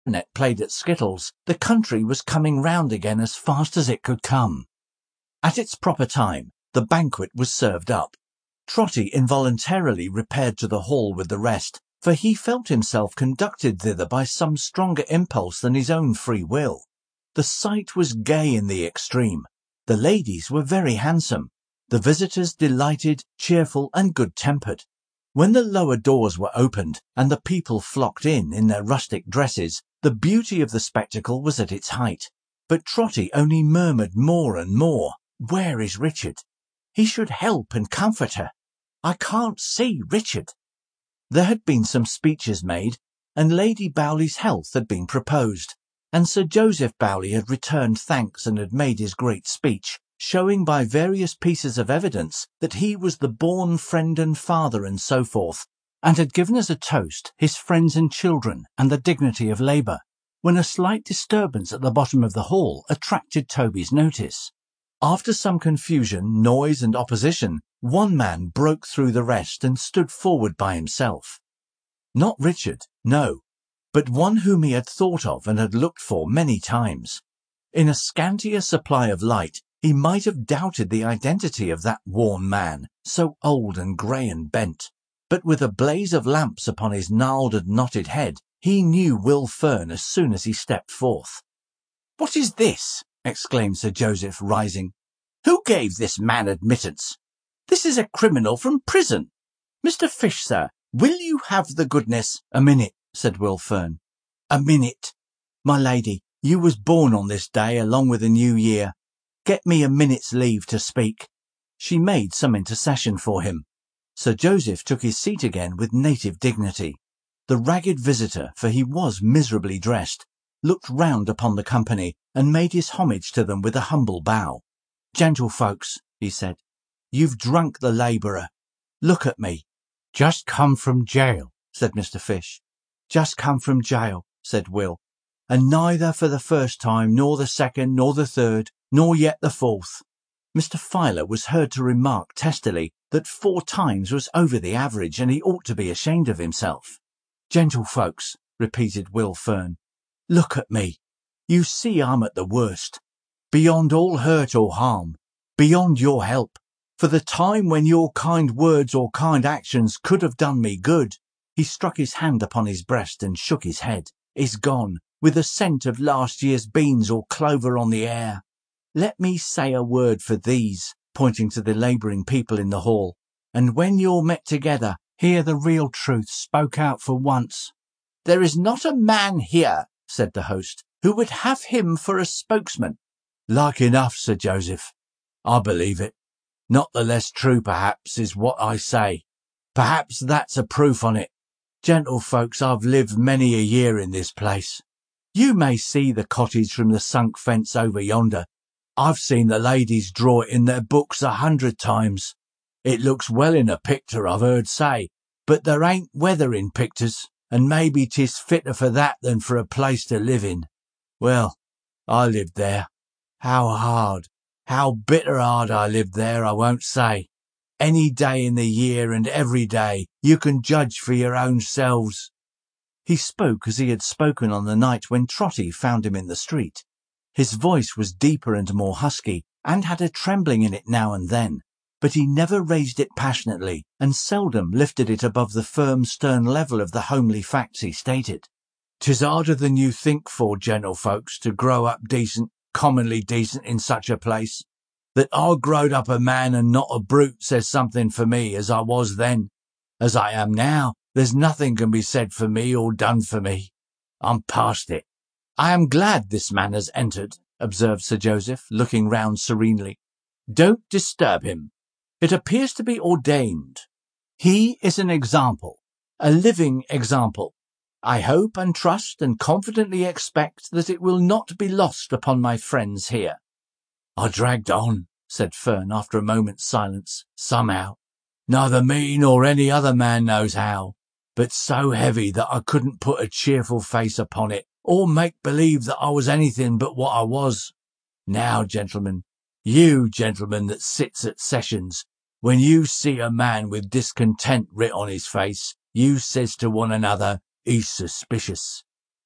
Net played at skittles, the country was coming round again as fast as it could come. At its proper time, the banquet was served up. Trotty involuntarily repaired to the hall with the rest, for he felt himself conducted thither by some stronger impulse than his own free will. The sight was gay in the extreme. The ladies were very handsome, the visitors delighted, cheerful, and good-tempered. When the lower doors were opened, and the people flocked in their rustic dresses, the beauty of the spectacle was at its height. But Trotty only murmured more and more, "Where is Richard? He should help and comfort her. I can't see Richard." There had been some speeches made, and Lady Bowley's health had been proposed, and Sir Joseph Bowley had returned thanks and had made his great speech, showing by various pieces of evidence that he was the born friend and father and so forth, and had given as a toast his friends and children and the dignity of labour, when a slight disturbance at the bottom of the hall attracted Toby's notice. After some confusion, noise, and opposition, one man broke through the rest and stood forward by himself. Not Richard, no, but one whom he had thought of and had looked for many times. In a scantier supply of light, he might have doubted the identity of that worn man, so old and grey and bent, but with a blaze of lamps upon his gnarled and knotted head, he knew Will Fern as soon as he stepped forth. "What is this?" exclaimed Sir Joseph, rising. "Who gave this man admittance? This is a criminal from prison. Mr. Fish, sir, will you have the goodness—" "A minute," said Will Fern. "A minute. My lady, you was born on this day along with the new year. Get me a minute's leave to speak." She made some intercession for him. Sir Joseph took his seat again with native dignity. The ragged visitor, for he was miserably dressed, looked round upon the company and made his homage to them with a humble bow. "Gentlefolks," he said, "you've drunk the labourer. Look at me." "Just come from jail," said Mr. Fish. "Just come from jail," said Will, "and neither for the first time, nor the second, nor the third, nor yet the fourth." Mr. Filer was heard to remark testily that 4 times was over the average, and he ought to be ashamed of himself. "Gentlefolks," repeated Will Fern, "look at me. You see I'm at the worst, beyond all hurt or harm, beyond your help. For the time when your kind words or kind actions could have done me good," he struck his hand upon his breast and shook his head, "is gone, with the scent of last year's beans or clover on the air. Let me say a word for these," pointing to the labouring people in the hall, "and when you're met together, hear the real truth spoke out for once." "There is not a man here," said the host, "who would have him for a spokesman." "Like enough, Sir Joseph. I believe it. Not the less true, perhaps, is what I say. Perhaps that's a proof on it. Gentlefolks, I've lived many a year in this place. You may see the cottage from the sunk fence over yonder. I've seen the ladies draw it in their books 100 times. It looks well in a picter, I've heard say, but there ain't weather in picters, and maybe 'tis fitter for that than for a place to live in. Well, I lived there. How hard, how bitter hard I lived there, I won't say. Any day in the year and every day, you can judge for your own selves." He spoke as he had spoken on the night when Trotty found him in the street. His voice was deeper and more husky, and had a trembling in it now and then, but he never raised it passionately, and seldom lifted it above the firm, stern level of the homely facts he stated. "'Tis harder than you think for, gentlefolks, to grow up decent, commonly decent in such a place. That I growed up a man and not a brute says something for me, as I was then. As I am now, there's nothing can be said for me or done for me. I'm past it." "I am glad this man has entered," observed Sir Joseph, looking round serenely. "Don't disturb him. It appears to be ordained. He is an example, a living example. I hope and trust and confidently expect that it will not be lost upon my friends here." "I dragged on," said Fern after a moment's silence, "somehow. Neither me nor any other man knows how, but so heavy that I couldn't put a cheerful face upon it, or make believe that I was anything but what I was. Now, gentlemen, you gentlemen that sits at sessions, when you see a man with discontent writ on his face, you says to one another, 'He's suspicious.'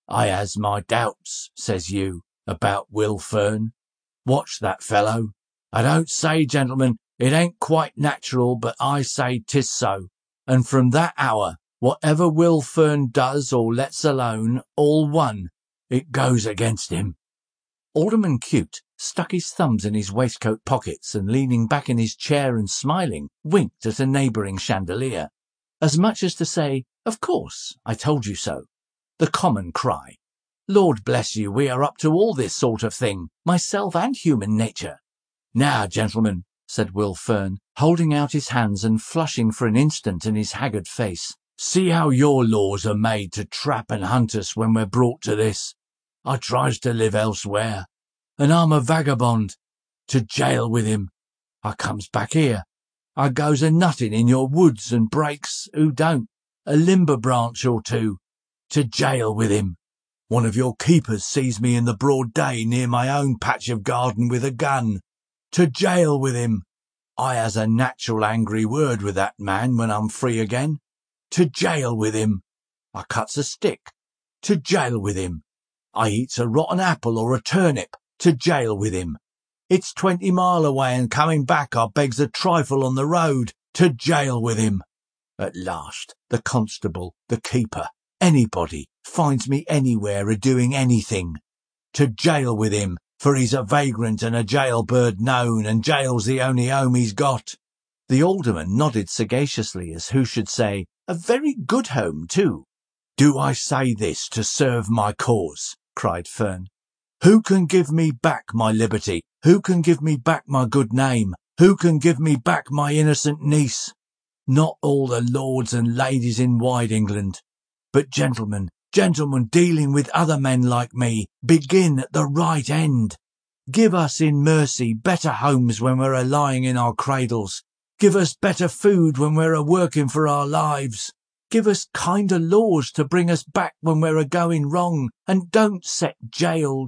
I has my doubts, says you, about Will Fern. Watch that fellow. I don't say, gentlemen, it ain't quite natural, but I say 'tis so. And from that hour, whatever Will Fern does or lets alone, all one, it goes against him. Alderman Cute stuck his thumbs in his waistcoat pockets and, leaning back in his chair and smiling, winked at a neighbouring chandelier, as much as to say, "Of course, I told you so." The common cry. Lord bless you, we are up to all this sort of thing, myself and human nature. Now, gentlemen, said Will Fern, holding out his hands and flushing for an instant in his haggard face, see how your laws are made to trap and hunt us when we're brought to this. I tries to live elsewhere, and I'm a vagabond. To jail with him. I comes back here. I goes a nutting in your woods and breaks, who don't, a limber branch or two. To jail with him. One of your keepers sees me in the broad day near my own patch of garden with a gun. To jail with him. I has a natural angry word with that man when I'm free again. To jail with him. I cuts a stick. To jail with him. I eats a rotten apple or a turnip. To jail with him. It's 20 mile away and coming back I begs a trifle on the road. To jail with him. At last, the constable, the keeper, anybody finds me anywhere a-doing anything. To jail with him, for he's a vagrant and a jailbird known, and jail's the only home he's got. The alderman nodded sagaciously, as who should say, a very good home too. Do I say this to serve my cause? Cried Fern. Who can give me back my liberty? Who can give me back my good name? Who can give me back my innocent niece? Not all the lords and ladies in wide England, but gentlemen dealing with other men like me, begin at the right end. Give us in mercy better homes when we're a-lying in our cradles. Give us better food when we're a-working for our lives. Give us kinder laws to bring us back when we're a-going wrong, and don't set jail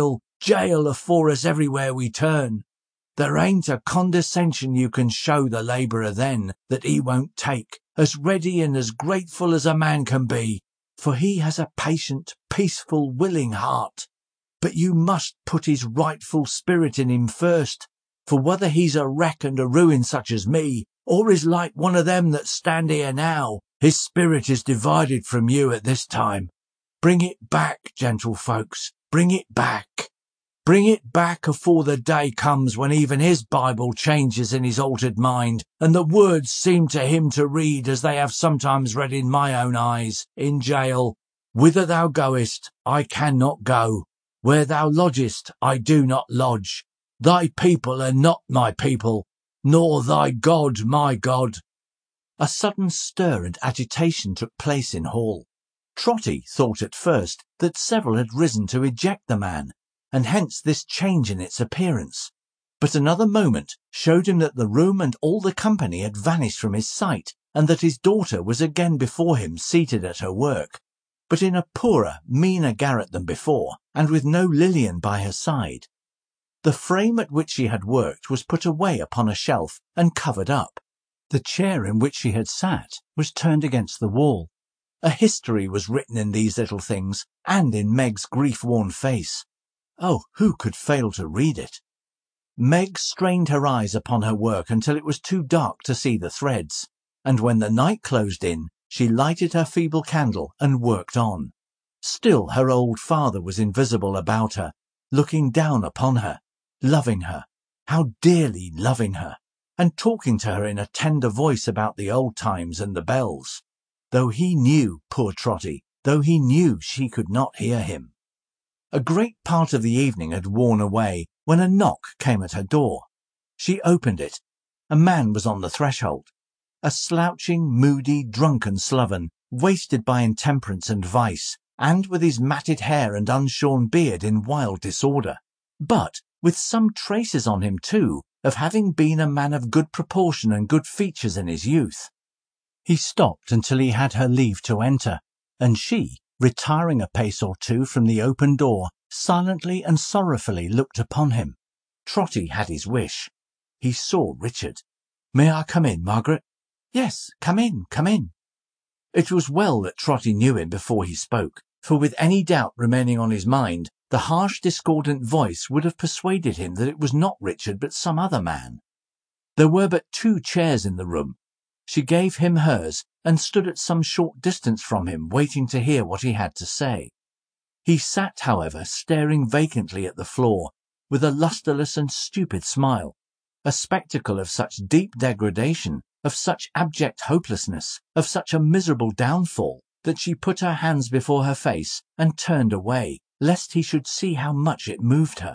afore us everywhere we turn. There ain't a condescension you can show the labourer then that he won't take, as ready and as grateful as a man can be, for he has a patient, peaceful, willing heart. But you must put his rightful spirit in him first, for whether he's a wreck and a ruin such as me, or is like one of them that stand here now, his spirit is divided from you at this time. Bring it back, gentle folks, bring it back. Bring it back afore the day comes when even his Bible changes in his altered mind, and the words seem to him to read as they have sometimes read in my own eyes, in jail. Whither thou goest, I cannot go. Where thou lodgest, I do not lodge. Thy people are not my people, nor thy God my God. A sudden stir and agitation took place in hall. Trotty thought at first that several had risen to eject the man, and hence this change in its appearance. But another moment showed him that the room and all the company had vanished from his sight, and that his daughter was again before him, seated at her work, but in a poorer, meaner garret than before, and with no Lilian by her side. The frame at which she had worked was put away upon a shelf and covered up. The chair in which she had sat was turned against the wall. A history was written in these little things, and in Meg's grief-worn face. Oh, who could fail to read it? Meg strained her eyes upon her work until it was too dark to see the threads, and when the night closed in, she lighted her feeble candle and worked on. Still her old father was invisible about her, looking down upon her, loving her, how dearly loving her, and talking to her in a tender voice about the old times and the bells, though he knew, poor Trotty, though he knew she could not hear him. A great part of the evening had worn away when a knock came at her door. She opened it. A man was on the threshold. A slouching, moody, drunken sloven, wasted by intemperance and vice, and with his matted hair and unshorn beard in wild disorder, but with some traces on him, too, of having been a man of good proportion and good features in his youth. He stopped until he had her leave to enter, and she, retiring a pace or two from the open door, silently and sorrowfully looked upon him. Trotty had his wish. He saw Richard. "May I come in, Margaret?" "Yes, come in, come in." It was well that Trotty knew him before he spoke, for with any doubt remaining on his mind, the harsh, discordant voice would have persuaded him that it was not Richard but some other man. There were but 2 chairs in the room. She gave him hers and stood at some short distance from him, waiting to hear what he had to say. He sat, however, staring vacantly at the floor, with a lustreless and stupid smile, a spectacle of such deep degradation, of such abject hopelessness, of such a miserable downfall, that she put her hands before her face and turned away, lest he should see how much it moved her.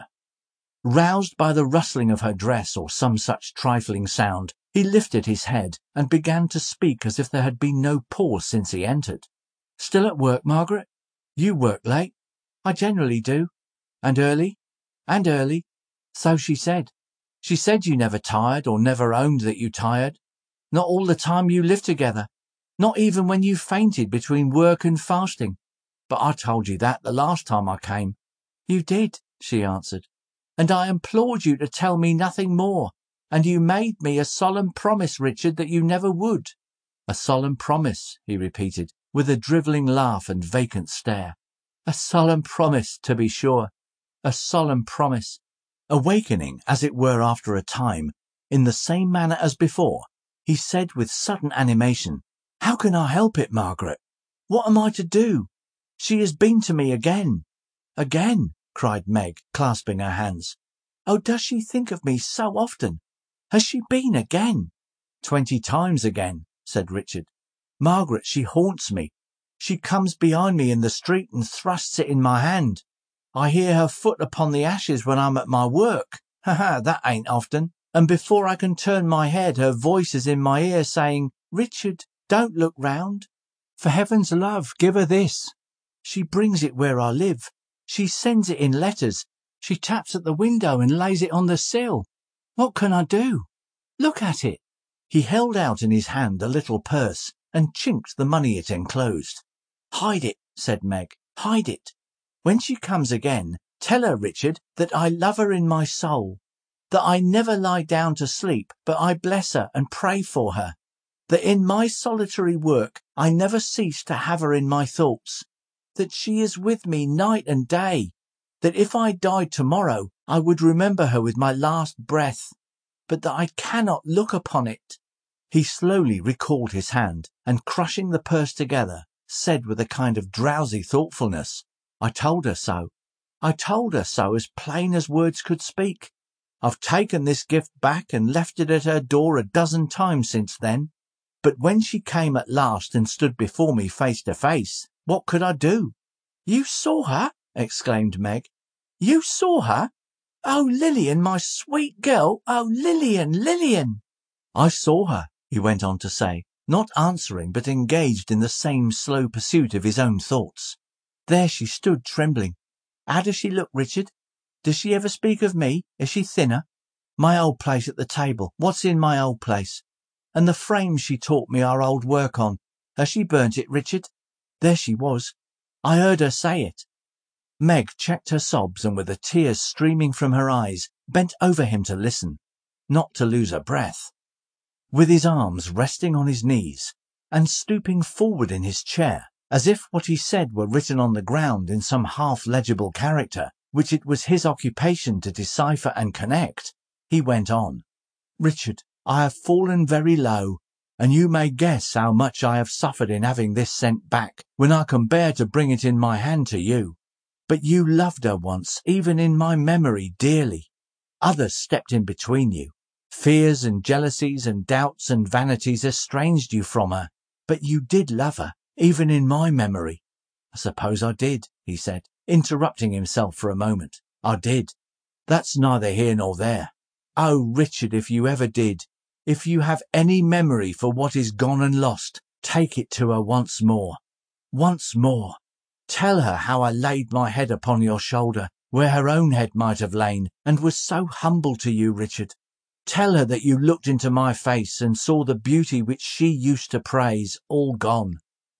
Roused by the rustling of her dress or some such trifling sound, he lifted his head and began to speak as if there had been no pause since he entered. "Still at work, Margaret? You work late." "I generally do." "And early?" "And early." "So she said. She said you never tired, or never owned that you tired. Not all the time you lived together. Not even when you fainted between work and fasting. But I told you that the last time I came." "You did," she answered. "And I implored you to tell me nothing more. And you made me a solemn promise, Richard, that you never would." "A solemn promise," he repeated, with a drivelling laugh and vacant stare. "A solemn promise, to be sure. A solemn promise." Awakening, as it were after a time, in the same manner as before, he said with sudden animation, "How can I help it, Margaret? What am I to do? She has been to me again." "Again?" cried Meg, clasping her hands. "Oh, does she think of me so often? Has she been again?" 20 times again," said Richard. "Margaret, she haunts me. She comes behind me in the street and thrusts it in my hand. I hear her foot upon the ashes when I'm at my work. Ha, that ain't often. And before I can turn my head, her voice is in my ear saying, 'Richard, don't look round. For heaven's love, give her this.' She brings it where I live. She sends it in letters. She taps at the window and lays it on the sill. What can I do? Look at it." He held out in his hand a little purse and chinked the money it enclosed. "Hide it," said Meg. "Hide it. When she comes again, tell her, Richard, that I love her in my soul, that I never lie down to sleep, but I bless her and pray for her, that in my solitary work I never cease to have her in my thoughts, that she is with me night and day, that if I died tomorrow I would remember her with my last breath, but that I cannot look upon it." He slowly recalled his hand, and crushing the purse together, said with a kind of drowsy thoughtfulness, "I told her so. I told her so as plain as words could speak. I've taken this gift back and left it at her door a dozen times since then. But when she came at last and stood before me face to face, what could I do?" "You saw her?" exclaimed Meg. "You saw her? Oh, Lilian, my sweet girl! Oh, Lilian, Lilian!" "I saw her," he went on to say, not answering but engaged in the same slow pursuit of his own thoughts. "There she stood trembling. How does she look, Richard? Does she ever speak of me? Is she thinner? My old place at the table, what's in my old place? And the frame she taught me our old work on, has she burnt it, Richard? There she was. I heard her say it." Meg checked her sobs and with the tears streaming from her eyes, bent over him to listen, not to lose her breath. With his arms resting on his knees, and stooping forward in his chair, as if what he said were written on the ground in some half-legible character, which it was his occupation to decipher and connect, he went on, "Richard, I have fallen very low, and you may guess how much I have suffered in having this sent back, when I can bear to bring it in my hand to you. But you loved her once, even in my memory, dearly. Others stepped in between you. Fears and jealousies and doubts and vanities estranged you from her, but you did love her, even in my memory." "I suppose I did," he said, interrupting himself for a moment. "I did. That's neither here nor there. Oh, Richard, if you ever did, if you have any memory for what is gone and lost, take it to her once more. Once more. Tell her how I laid my head upon your shoulder, where her own head might have lain, and was so humble to you, Richard. Tell her that you looked into my face and saw the beauty which she used to praise, all gone,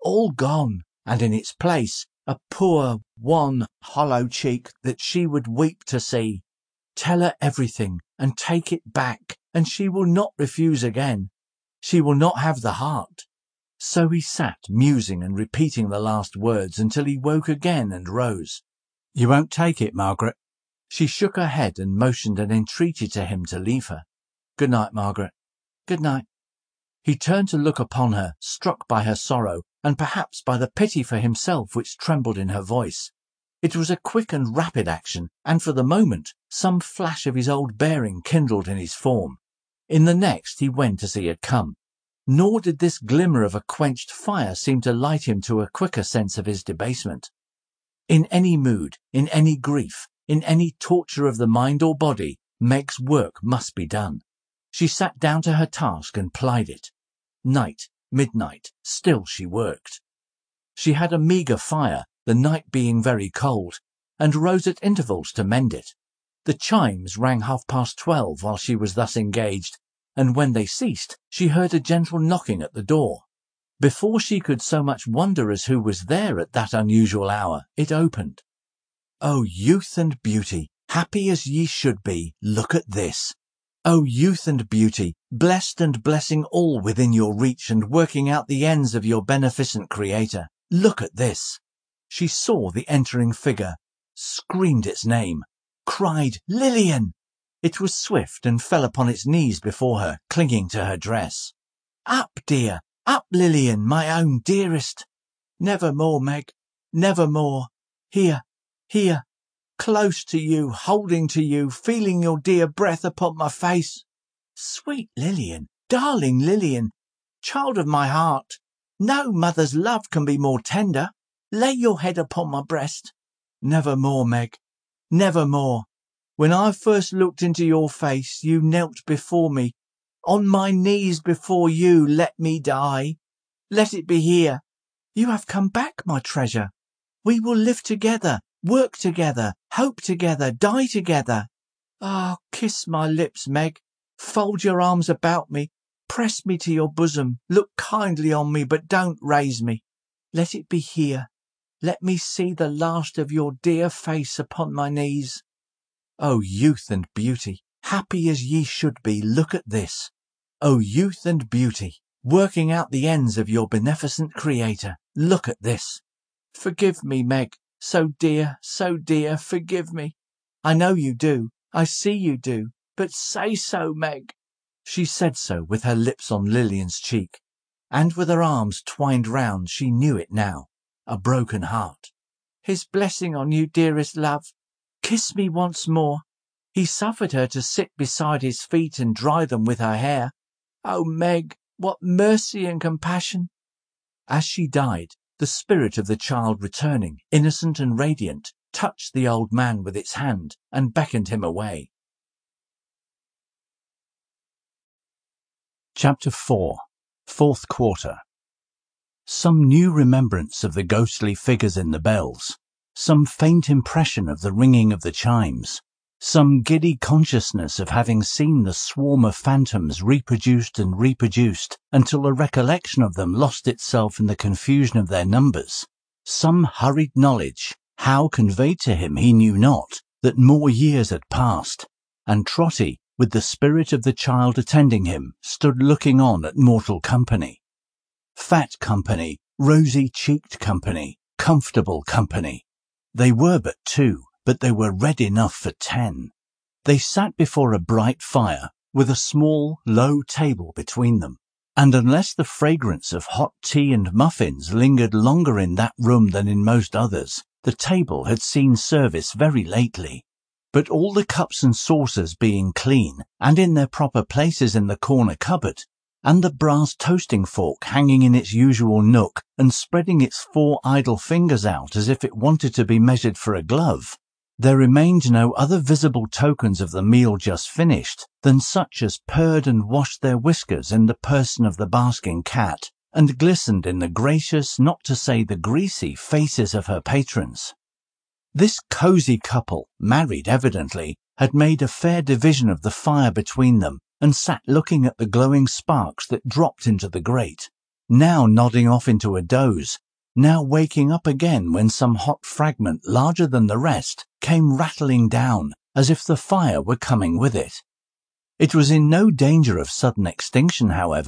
and in its place a poor, wan, hollow cheek that she would weep to see. Tell her everything, and take it back, and she will not refuse again. She will not have the heart. So he sat musing and repeating the last words until he woke again and rose. "You won't take it, Margaret?" She shook her head and motioned an entreaty to him to leave her. "Good night, Margaret. Good night." He turned to look upon her, struck by her sorrow, and perhaps by the pity for himself which trembled in her voice. It was a quick and rapid action, and for the moment some flash of his old bearing kindled in his form. In the next he went as he had come, nor did this glimmer of a quenched fire seem to light him to a quicker sense of his debasement. In any mood, in any grief, in any torture of the mind or body, Meg's work must be done. She sat down to her task and plied it. Night, midnight, still she worked. She had a meagre fire, the night being very cold, and rose at intervals to mend it. The chimes rang 12:30 while she was thus engaged, and when they ceased, she heard a gentle knocking at the door. Before she could so much wonder as who was there at that unusual hour, it opened. "O youth and beauty, happy as ye should be, look at this. O youth and beauty, blessed and blessing all within your reach and working out the ends of your beneficent Creator, look at this." She saw the entering figure, screamed its name, cried, "Lilian!" It was swift and fell upon its knees before her, clinging to her dress. "Up, dear, up, Lilian, my own dearest. Never more, Meg, never more. Here, here, close to you, holding to you, feeling your dear breath upon my face. Sweet Lilian, darling Lilian, child of my heart, no mother's love can be more tender. Lay your head upon my breast. Never more, Meg, never more. When I first looked into your face, you knelt before me. On my knees before you, let me die. Let it be here. You have come back, my treasure. We will live together, work together, hope together, die together. Ah, kiss my lips, Meg. Fold your arms about me. Press me to your bosom. Look kindly on me, but don't raise me. Let it be here. Let me see the last of your dear face upon my knees. O youth and beauty, happy as ye should be, look at this. O youth and beauty, working out the ends of your beneficent Creator, look at this. Forgive me, Meg, so dear, forgive me. I know you do, I see you do, but say so, Meg." She said so with her lips on Lilian's cheek, and with her arms twined round she knew it now, a broken heart. "His blessing on you, dearest love. Kiss me once more." He suffered her to sit beside his feet and dry them with her hair. "Oh, Meg, what mercy and compassion!" As she died, the spirit of the child returning, innocent and radiant, touched the old man with its hand and beckoned him away. Chapter 4. Fourth Quarter. Some new remembrance of the ghostly figures in the bells, some faint impression of the ringing of the chimes, some giddy consciousness of having seen the swarm of phantoms reproduced and reproduced until the recollection of them lost itself in the confusion of their numbers, some hurried knowledge, how conveyed to him he knew not, that more years had passed, and Trotty, with the spirit of the child attending him, stood looking on at mortal company. Fat company, rosy-cheeked company, comfortable company. They were but two, but they were red enough for 10. They sat before a bright fire, with a small, low table between them, and unless the fragrance of hot tea and muffins lingered longer in that room than in most others, the table had seen service very lately. But all the cups and saucers being clean, and in their proper places in the corner cupboard, and the brass toasting fork hanging in its usual nook and spreading its 4 idle fingers out as if it wanted to be measured for a glove, there remained no other visible tokens of the meal just finished than such as purred and washed their whiskers in the person of the basking cat, and glistened in the gracious, not to say the greasy, faces of her patrons. This cosy couple, married evidently, had made a fair division of the fire between them, and sat looking at the glowing sparks that dropped into the grate, now nodding off into a doze, now waking up again when some hot fragment larger than the rest came rattling down, as if the fire were coming with it. It was in no danger of sudden extinction, however,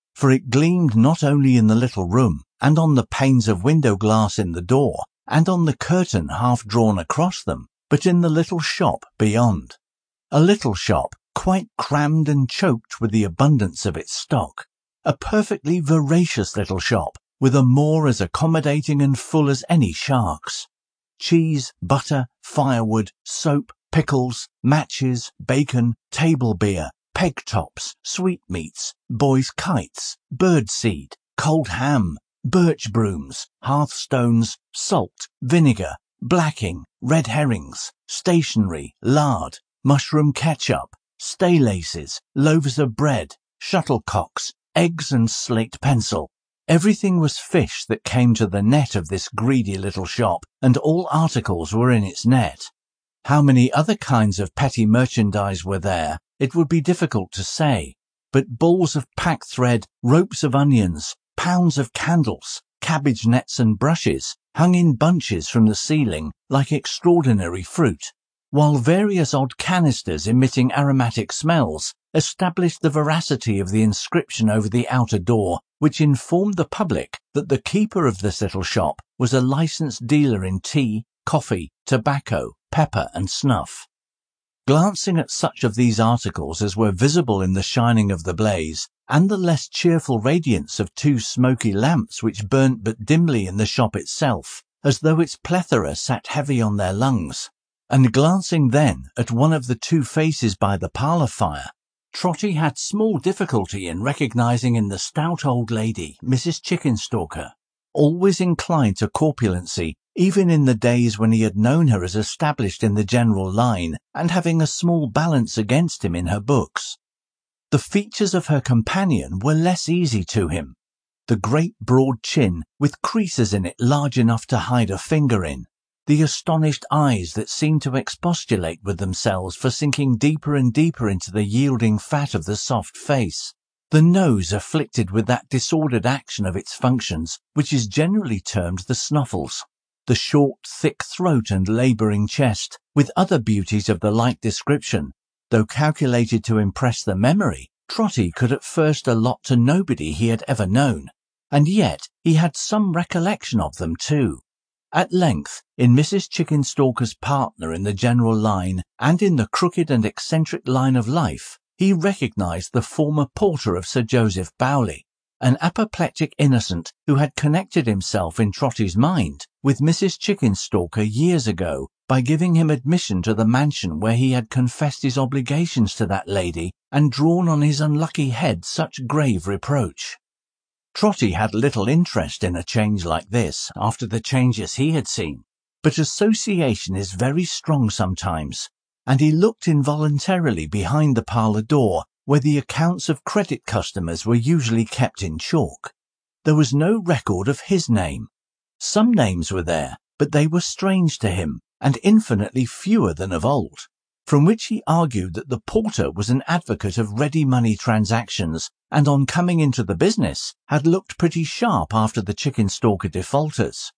for it gleamed not only in the little room, and on the panes of window glass in the door, and on the curtain half drawn across them, but in the little shop beyond. A little shop, quite crammed and choked with the abundance of its stock. A perfectly voracious little shop, with a maw as accommodating and full as any shark's. Cheese, butter, firewood, soap, pickles, matches, bacon, table beer, peg tops, sweetmeats, boys' kites, birdseed, cold ham, birch brooms, hearthstones, salt, vinegar, blacking, red herrings, stationery, lard, mushroom ketchup, stay laces, loaves of bread, shuttlecocks, eggs and slate pencil. Everything was fish that came to the net of this greedy little shop, and all articles were in its net. How many other kinds of petty merchandise were there, it would be difficult to say, but balls of packthread, ropes of onions, pounds of candles, cabbage nets and brushes hung in bunches from the ceiling like extraordinary fruit, while various odd canisters emitting aromatic smells established the veracity of the inscription over the outer door, which informed the public that the keeper of this little shop was a licensed dealer in tea, coffee, tobacco, pepper and snuff. Glancing at such of these articles as were visible in the shining of the blaze, and the less cheerful radiance of two smoky lamps which burnt but dimly in the shop itself, as though its plethora sat heavy on their lungs, and glancing then at one of the two faces by the parlour fire, Trotty had small difficulty in recognizing in the stout old lady, Mrs. Chickenstalker, always inclined to corpulency, even in the days when he had known her as established in the general line and having a small balance against him in her books. The features of her companion were less easy to him. The great broad chin, with creases in it large enough to hide a finger in, the astonished eyes that seemed to expostulate with themselves for sinking deeper and deeper into the yielding fat of the soft face, the nose afflicted with that disordered action of its functions which is generally termed the snuffles, the short, thick throat and labouring chest, with other beauties of the like description, though calculated to impress the memory, Trotty could at first allot to nobody he had ever known, and yet he had some recollection of them too. At length, in Mrs. Chickenstalker's partner in the general line and in the crooked and eccentric line of life, he recognised the former porter of Sir Joseph Bowley, an apoplectic innocent who had connected himself in Trotty's mind with Mrs. Chickenstalker years ago by giving him admission to the mansion where he had confessed his obligations to that lady and drawn on his unlucky head such grave reproach. Trotty had little interest in a change like this after the changes he had seen, but association is very strong sometimes, and he looked involuntarily behind the parlour door where the accounts of credit customers were usually kept in chalk. There was no record of his name. Some names were there, but they were strange to him, and infinitely fewer than of old, from which he argued that the porter was an advocate of ready money transactions, and on coming into the business had looked pretty sharp after the Chickenstalker defaulters.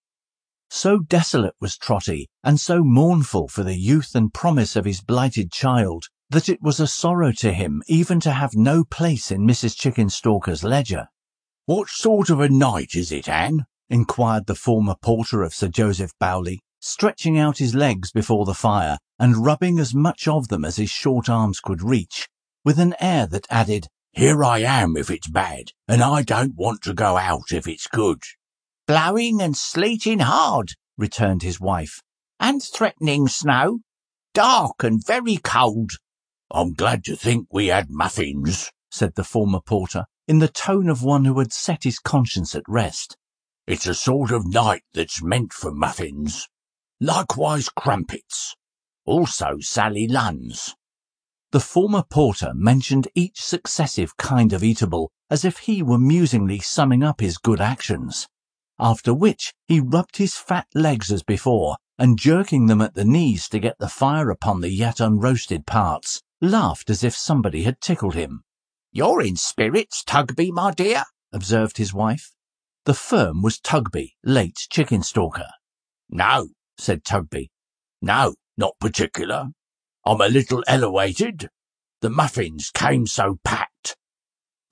So desolate was Trotty, and so mournful for the youth and promise of his blighted child, that it was a sorrow to him even to have no place in Mrs. Chickenstalker's ledger. "What sort of a night is it, Anne?" inquired the former porter of Sir Joseph Bowley, stretching out his legs before the fire and rubbing as much of them as his short arms could reach, with an air that added, "Here I am if it's bad, and I don't want to go out if it's good." "Blowing and sleeting hard," returned his wife, "and threatening snow. Dark and very cold." "I'm glad to think we had muffins," said the former porter, in the tone of one who had set his conscience at rest. "It's a sort of night that's meant for muffins. Likewise crumpets. Also Sally Lunns." The former porter mentioned each successive kind of eatable as if he were musingly summing up his good actions, after which he rubbed his fat legs as before, and jerking them at the knees to get the fire upon the yet unroasted parts, laughed as if somebody had tickled him. "You're in spirits, Tugby, my dear," observed his wife. The firm was Tugby, late Chickenstalker. "No," said Tugby. "No, not particular. I'm a little elewated. The muffins came so packed."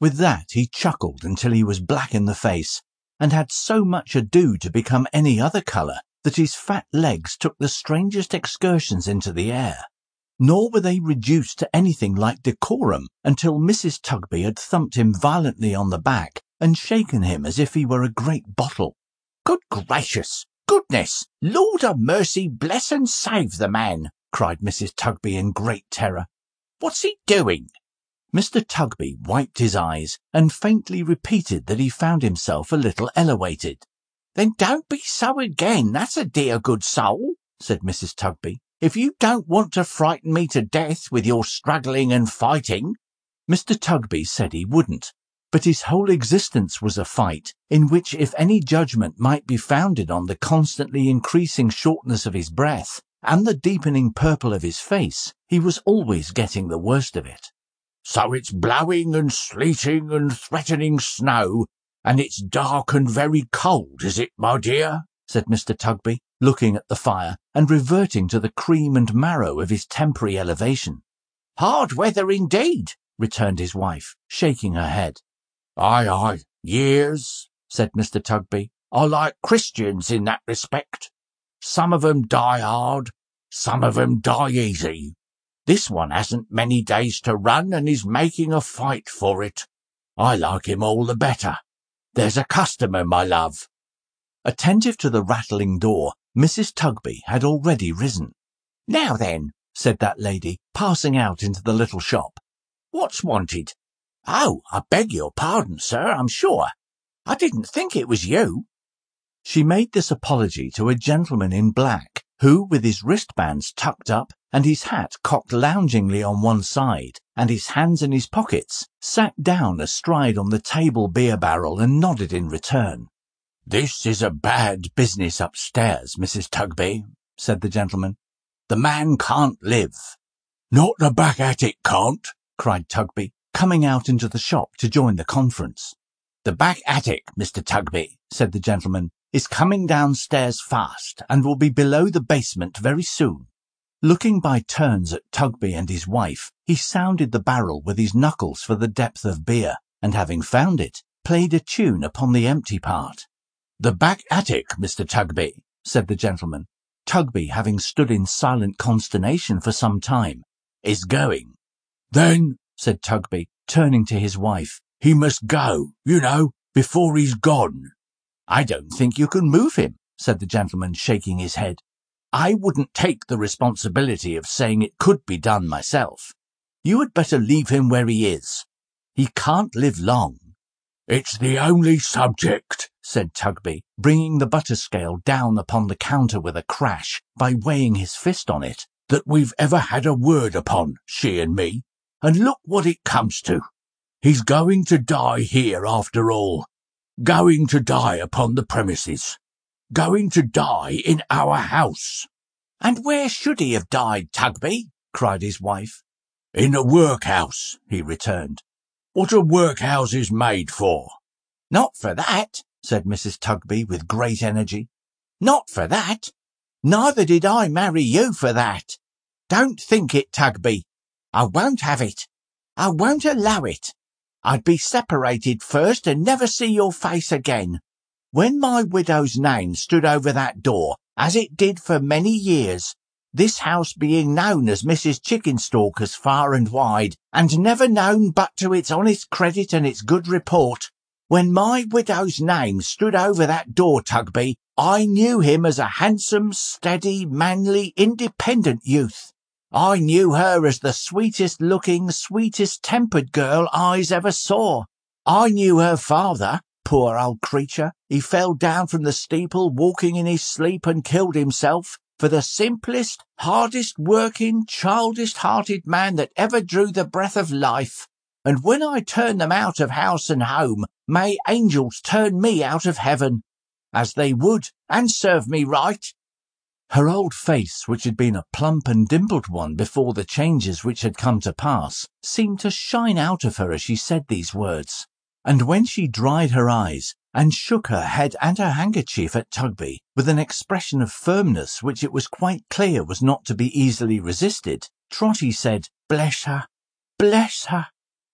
With that he chuckled until he was black in the face, and had so much ado to become any other colour that his fat legs took the strangest excursions into the air. Nor were they reduced to anything like decorum until Mrs. Tugby had thumped him violently on the back and shaken him as if he were a great bottle. "Good gracious! Goodness! Lord of mercy, bless and save the man!" cried Mrs. Tugby in great terror. "What's he doing?" Mr. Tugby wiped his eyes and faintly repeated that he found himself a little elevated. "Then don't be so again, that's a dear good soul," said Mrs. Tugby, "if you don't want to frighten me to death with your struggling and fighting." Mr. Tugby said he wouldn't, but his whole existence was a fight, in which if any judgment might be founded on the constantly increasing shortness of his breath and the deepening purple of his face, he was always getting the worst of it. "So it's blowing and sleeting and threatening snow, and it's dark and very cold, is it, my dear?" said Mr. Tugby, looking at the fire and reverting to the cream and marrow of his temporary elevation. "Hard weather indeed," returned his wife, shaking her head. Aye, years," said Mr. Tugby, "are like Christians in that respect. Some of 'em die hard, some of 'em die easy. This one hasn't many days to run and is making a fight for it. I like him all the better. There's a customer, my love." Attentive to the rattling door, Mrs. Tugby had already risen. "Now then," said that lady, passing out into the little shop. "What's wanted?" "Oh, I beg your pardon, sir, I'm sure. I didn't think it was you." She made this apology to a gentleman in black, who, with his wristbands tucked up and his hat cocked loungingly on one side and his hands in his pockets, sat down astride on the table beer barrel and nodded in return. "This is a bad business upstairs, Mrs. Tugby," said the gentleman. "The man can't live." "Not the back attic can't," cried Tugby, coming out into the shop to join the conference. "The back attic, Mr. Tugby," said the gentleman, "is coming downstairs fast and will be below the basement very soon." Looking by turns at Tugby and his wife, he sounded the barrel with his knuckles for the depth of beer, and having found it, played a tune upon the empty part. "The back attic, Mr. Tugby," said the gentleman. Tugby, having stood in silent consternation for some time, "is going." "Then," said Tugby, turning to his wife, "he must go, you know, before he's gone." "I don't think you can move him," said the gentleman, shaking his head. "I wouldn't take the responsibility of saying it could be done myself. You had better leave him where he is. He can't live long." "It's the only subject," said Tugby, bringing the butter scale down upon the counter with a crash by weighing his fist on it, "that we've ever had a word upon, she and me, and look what it comes to. He's going to die here after all. Going to die upon the premises. Going to die in our house." "And where should he have died, Tugby?" cried his wife. "In a workhouse," he returned. "What are workhouses made for?" "Not for that," said Mrs. Tugby with great energy. "Not for that. Neither did I marry you for that. Don't think it, Tugby. I won't have it. I won't allow it. I'd be separated first and never see your face again. When my widow's name stood over that door, as it did for many years, this house being known as Mrs. Chickenstalker's far and wide, and never known but to its honest credit and its good report, when my widow's name stood over that door, Tugby, I knew him as a handsome, steady, manly, independent youth. I knew her as the sweetest-looking, sweetest-tempered girl eyes ever saw. I knew her father, poor old creature. He fell down from the steeple walking in his sleep and killed himself, for the simplest, hardest-working, childish-hearted man that ever drew the breath of life. And when I turn them out of house and home, may angels turn me out of heaven, as they would, and serve me right." Her old face, which had been a plump and dimpled one before the changes which had come to pass, seemed to shine out of her as she said these words, and when she dried her eyes and shook her head and her handkerchief at Tugby with an expression of firmness which it was quite clear was not to be easily resisted, Trotty said, "Bless her, bless her."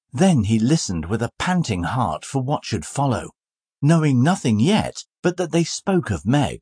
Then he listened with a panting heart for what should follow, knowing nothing yet but that they spoke of Meg.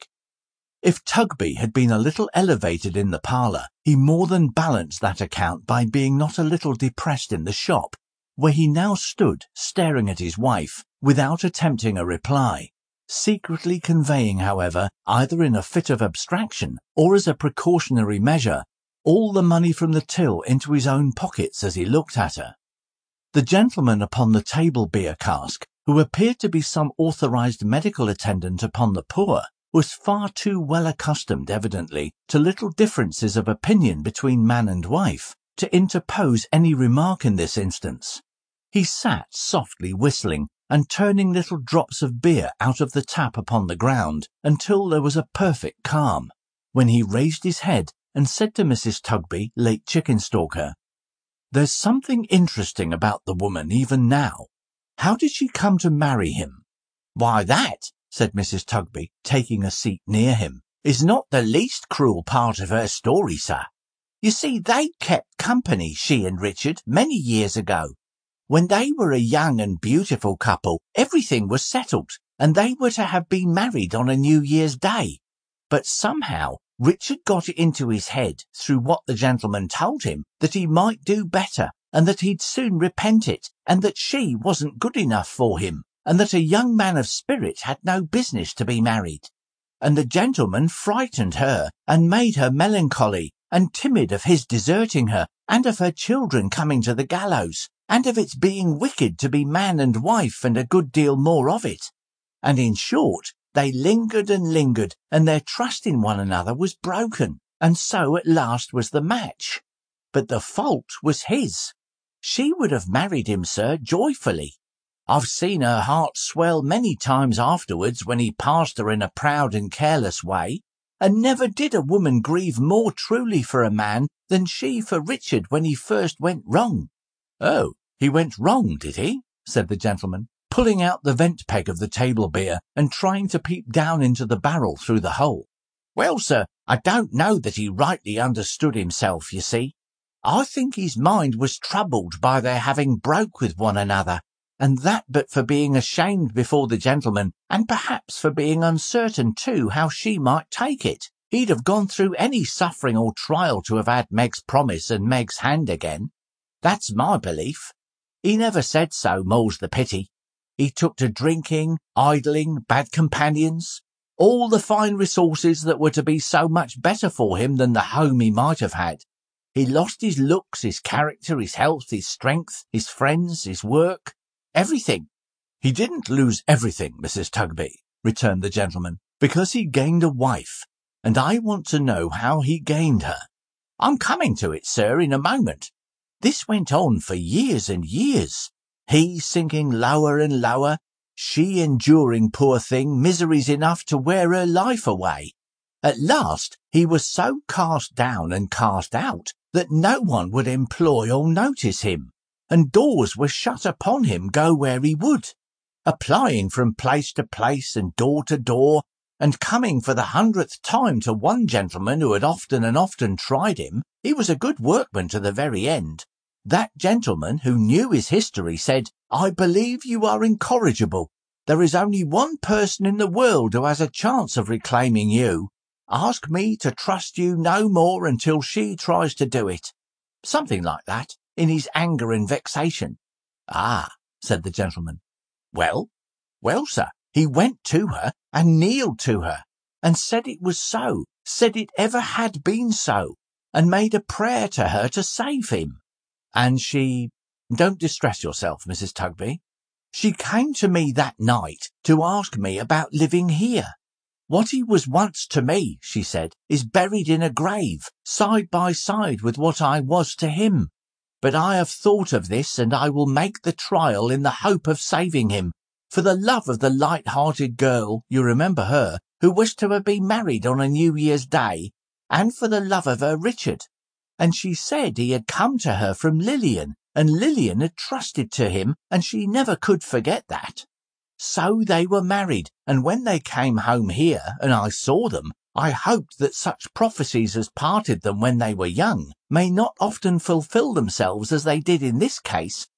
If Tugby had been a little elevated in the parlour, he more than balanced that account by being not a little depressed in the shop, where he now stood staring at his wife without attempting a reply, secretly conveying, however, either in a fit of abstraction or as a precautionary measure, all the money from the till into his own pockets as he looked at her. The gentleman upon the table beer cask, who appeared to be some authorised medical attendant upon the poor, was far too well accustomed, evidently, to little differences of opinion between man and wife, to interpose any remark in this instance. He sat softly whistling and turning little drops of beer out of the tap upon the ground until there was a perfect calm, when he raised his head and said to Mrs. Tugby, late Chickenstalker, "There's something interesting about the woman even now. How did she come to marry him?" "Why, that," said Mrs. Tugby, taking a seat near him, "is not the least cruel part of her story, sir. You see, they kept company, she and Richard, many years ago. When they were a young and beautiful couple, everything was settled, and they were to have been married on a New Year's Day. But somehow Richard got it into his head, through what the gentleman told him, that he might do better, and that he'd soon repent it, and that she wasn't good enough for him, and that a young man of spirit had no business to be married. And the gentleman frightened her, and made her melancholy and timid of his deserting her, and of her children coming to the gallows, and of its being wicked to be man and wife, and a good deal more of it. And in short, they lingered and lingered, and their trust in one another was broken, and so at last was the match. But the fault was his. She would have married him, sir, joyfully. I've seen her heart swell many times afterwards when he passed her in a proud and careless way, and never did a woman grieve more truly for a man than she for Richard when he first went wrong." "Oh, he went wrong, did he?" said the gentleman, pulling out the vent peg of the table beer and trying to peep down into the barrel through the hole. "Well, sir, I don't know that he rightly understood himself, you see. I think his mind was troubled by their having broke with one another, and that but for being ashamed before the gentleman, and perhaps for being uncertain too how she might take it. He'd have gone through any suffering or trial to have had Meg's promise and Meg's hand again. That's my belief. He never said so, more's the pity. He took to drinking, idling, bad companions, all the fine resources that were to be so much better for him than the home he might have had. He lost his looks, his character, his health, his strength, his friends, his work, everything." "He didn't lose everything, Mrs. Tugby," returned the gentleman, "because he gained a wife, and I want to know how he gained her." "I'm coming to it, sir, in a moment. This went on for years and years, he sinking lower and lower, she enduring, poor thing, miseries enough to wear her life away. At last he was so cast down and cast out that no one would employ or notice him, and doors were shut upon him go where he would, applying from place to place and door to door, and coming for the 100th time to one gentleman who had often and often tried him. He was a good workman to the very end. That gentleman, who knew his history, said, 'I believe you are incorrigible. There is only one person in the world who has a chance of reclaiming you. Ask me to trust you no more until she tries to do it.' Something like that, in his anger and vexation." "Ah," said the gentleman. Well, sir, he went to her and kneeled to her, and said it was so, said it ever had been so, and made a prayer to her to save him. "And she—" "Don't distress yourself, Mrs. Tugby." "She came to me that night to ask me about living here. What he was once to me, she said, is buried in a grave, side by side with what I was to him. But I have thought of this, and I will make the trial in the hope of saving him, for the love of the light-hearted girl, you remember her, who was to have been married on a New Year's Day, and for the love of her Richard. And she said he had come to her from Lilian, and Lilian had trusted to him, and she never could forget that. So they were married, and when they came home here, and I saw them, I hoped that such prophecies as parted them when they were young may not often fulfil themselves as they did in this case,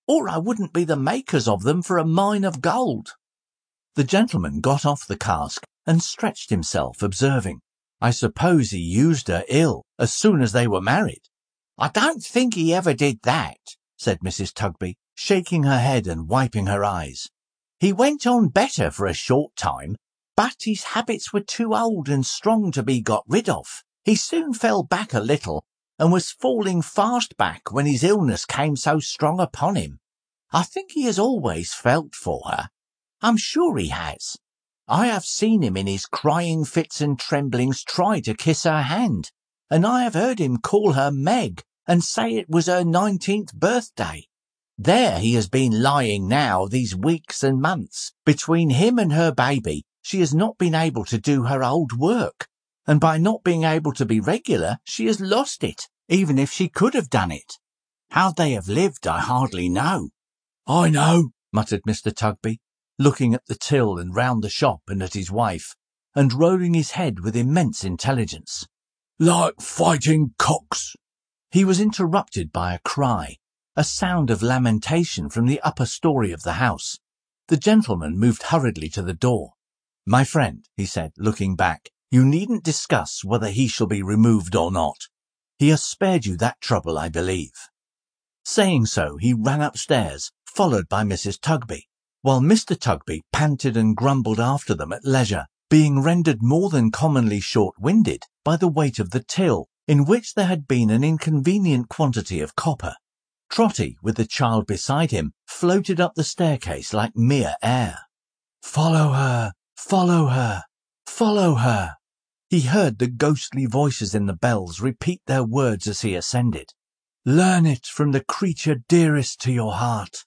or I wouldn't be the makers of them for a mine of gold." The gentleman got off the cask and stretched himself, observing, "I suppose he used her ill as soon as they were married." "I don't think he ever did that," said Mrs. Tugby, shaking her head and wiping her eyes. "He went on better for a short time, but his habits were too old and strong to be got rid of. He soon fell back a little, and was falling fast back when his illness came so strong upon him. I think he has always felt for her. I'm sure he has. I have seen him in his crying fits and tremblings try to kiss her hand, and I have heard him call her Meg and say it was her 19th birthday. There he has been lying now these weeks and months. Between him and her baby, she has not been able to do her old work, and by not being able to be regular, she has lost it, even if she could have done it. How they have lived, I hardly know." "I know," muttered Mr. Tugby, looking at the till and round the shop and at his wife, and rolling his head with immense intelligence. "Like fighting cocks." He was interrupted by a cry, a sound of lamentation from the upper story of the house. The gentleman moved hurriedly to the door. "My friend," he said, looking back, "you needn't discuss whether he shall be removed or not. He has spared you that trouble, I believe." Saying so, he ran upstairs, followed by Mrs. Tugby, while Mr. Tugby panted and grumbled after them at leisure, being rendered more than commonly short-winded by the weight of the till, in which there had been an inconvenient quantity of copper. Trotty, with the child beside him, floated up the staircase like mere air. "Follow her! Follow her! Follow her!" He heard the ghostly voices in the bells repeat their words as he ascended. "Learn it from the creature dearest to your heart."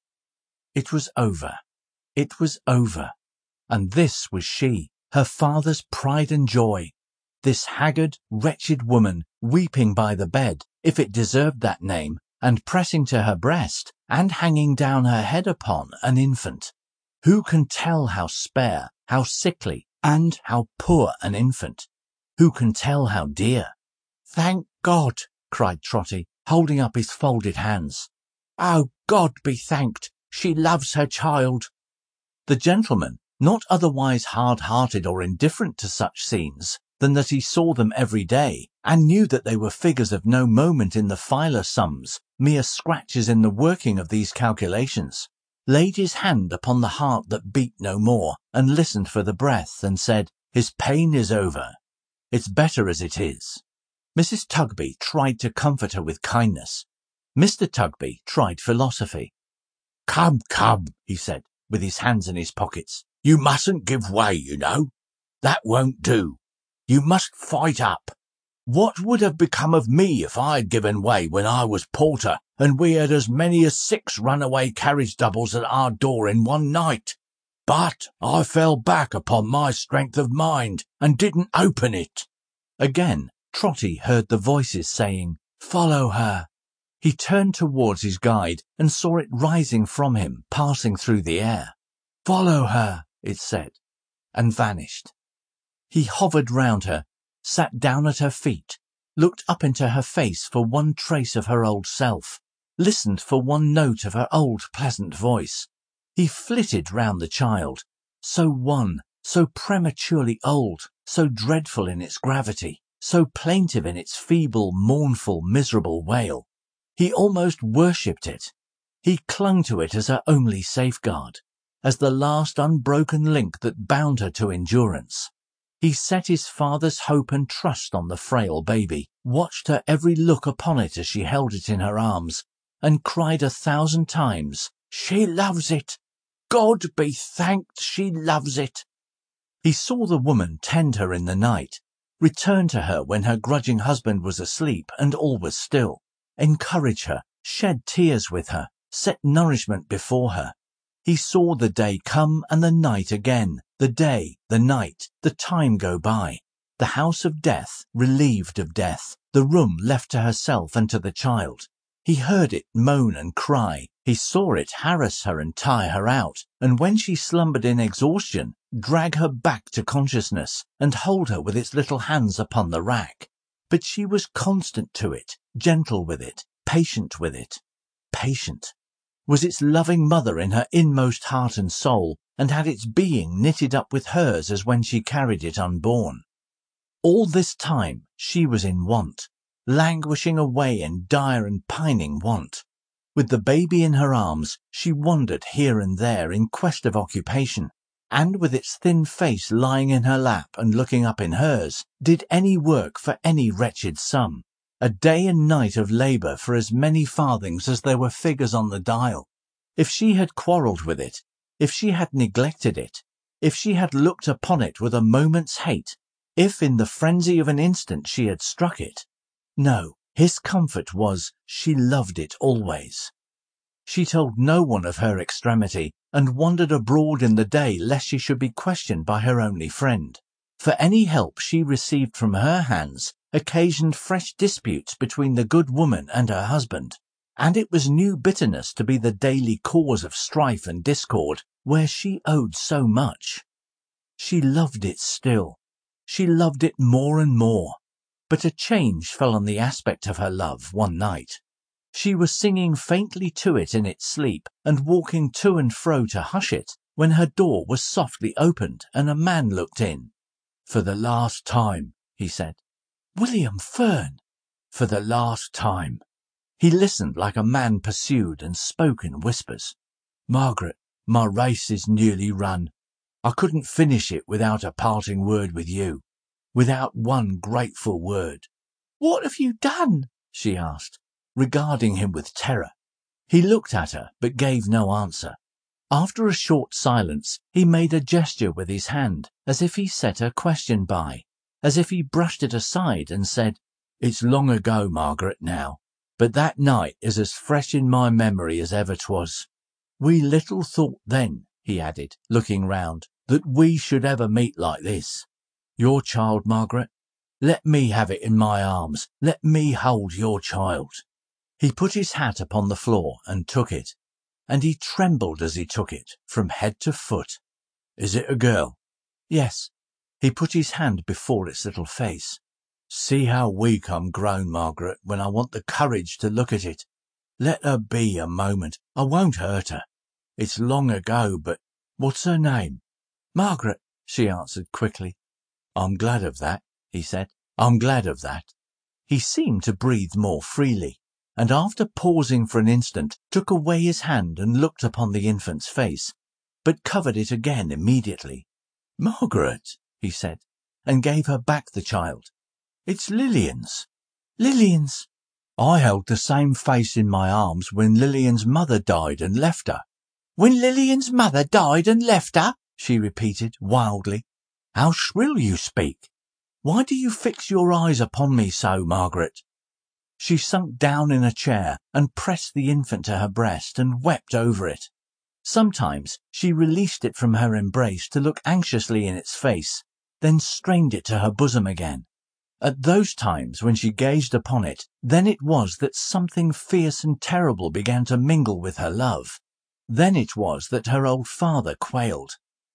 It was over. It was over. And this was she, her father's pride and joy. This haggard, wretched woman, weeping by the bed, if it deserved that name, and pressing to her breast, and hanging down her head upon, an infant. Who can tell how spare, how sickly, and how poor an infant? Who can tell how dear? "Thank God!" cried Trotty, holding up his folded hands. "Oh, God be thanked! She loves her child." The gentleman, not otherwise hard-hearted or indifferent to such scenes, than that he saw them every day, and knew that they were figures of no moment in the filer sums, mere scratches in the working of these calculations, laid his hand upon the heart that beat no more, and listened for the breath, and said, "His pain is over. It's better as it is." Mrs. Tugby tried to comfort her with kindness. Mr. Tugby tried philosophy. "Come, come," he said, with his hands in his pockets. "You mustn't give way, you know. That won't do. You must fight up. What would have become of me if I had given way when I was porter, and we had as many as 6 runaway carriage doubles at our door in one night? But I fell back upon my strength of mind, and didn't open it." Again Trotty heard the voices saying, "Follow her." He turned towards his guide and saw it rising from him, passing through the air. "Follow her," it said, and vanished. He hovered round her, sat down at her feet, looked up into her face for one trace of her old self, listened for one note of her old pleasant voice. He flitted round the child, so wan, so prematurely old, so dreadful in its gravity, so plaintive in its feeble, mournful, miserable wail. He almost worshipped it. He clung to it as her only safeguard, as the last unbroken link that bound her to endurance. He set his father's hope and trust on the frail baby, watched her every look upon it as she held it in her arms, and cried 1,000 times, "She loves it! God be thanked, she loves it!" He saw the woman tend her in the night, return to her when her grudging husband was asleep and all was still, encourage her, shed tears with her, set nourishment before her. He saw the day come and the night again, the day, the night, the time go by, the house of death relieved of death, the room left to herself and to the child. He heard it moan and cry, he saw it harass her and tire her out, and when she slumbered in exhaustion, drag her back to consciousness and hold her with its little hands upon the rack. But she was constant to it, gentle with it, patient with it. Patient. was its loving mother in her inmost heart and soul, and had its being knitted up with hers as when she carried it unborn. All this time she was in want, languishing away in dire and pining want. With the baby in her arms, she wandered here and there in quest of occupation, and with its thin face lying in her lap and looking up in hers, did any work for any wretched sum, a day and night of labour for as many farthings as there were figures on the dial. If she had quarrelled with it, if she had neglected it, if she had looked upon it with a moment's hate, if in the frenzy of an instant she had struck it, no, his comfort was she loved it always. She told no one of her extremity, and wandered abroad in the day lest she should be questioned by her only friend. For any help she received from her hands occasioned fresh disputes between the good woman and her husband, and it was new bitterness to be the daily cause of strife and discord where she owed so much. She loved it still. She loved it more and more. But a change fell on the aspect of her love one night. She was singing faintly to it in its sleep, and walking to and fro to hush it, when her door was softly opened and a man looked in. "For the last time," he said. "William Fern!" "For the last time." He listened like a man pursued and spoke in whispers. "Margaret, my race is nearly run. I couldn't finish it without a parting word with you, without one grateful word." "What have you done?" she asked, regarding him with terror. He looked at her, but gave no answer. After a short silence, he made a gesture with his hand, as if he set her question by, as if he brushed it aside and said, "It's long ago, Margaret, now, but that night is as fresh in my memory as ever 'twas. We little thought then," he added, looking round, "that we should ever meet like this. Your child, Margaret? Let me have it in my arms. Let me hold your child." He put his hat upon the floor and took it, and he trembled as he took it, from head to foot. "Is it a girl?" "Yes." He put his hand before its little face. "See how weak I'm grown, Margaret, when I want the courage to look at it. Let her be a moment. I won't hurt her. It's long ago, but what's her name?" "Margaret," she answered quickly. "I'm glad of that," he said. "I'm glad of that." He seemed to breathe more freely, and after pausing for an instant, took away his hand and looked upon the infant's face, but covered it again immediately. "Margaret," he said, and gave her back the child. "It's Lilian's." "Lilian's?" "I held the same face in my arms when Lilian's mother died and left her." "When Lilian's mother died and left her?" she repeated wildly. "How shrill you speak! Why do you fix your eyes upon me so, Margaret?" She sunk down in a chair and pressed the infant to her breast and wept over it. Sometimes she released it from her embrace to look anxiously in its face, then strained it to her bosom again. At those times when she gazed upon it, then it was that something fierce and terrible began to mingle with her love. Then it was that her old father quailed.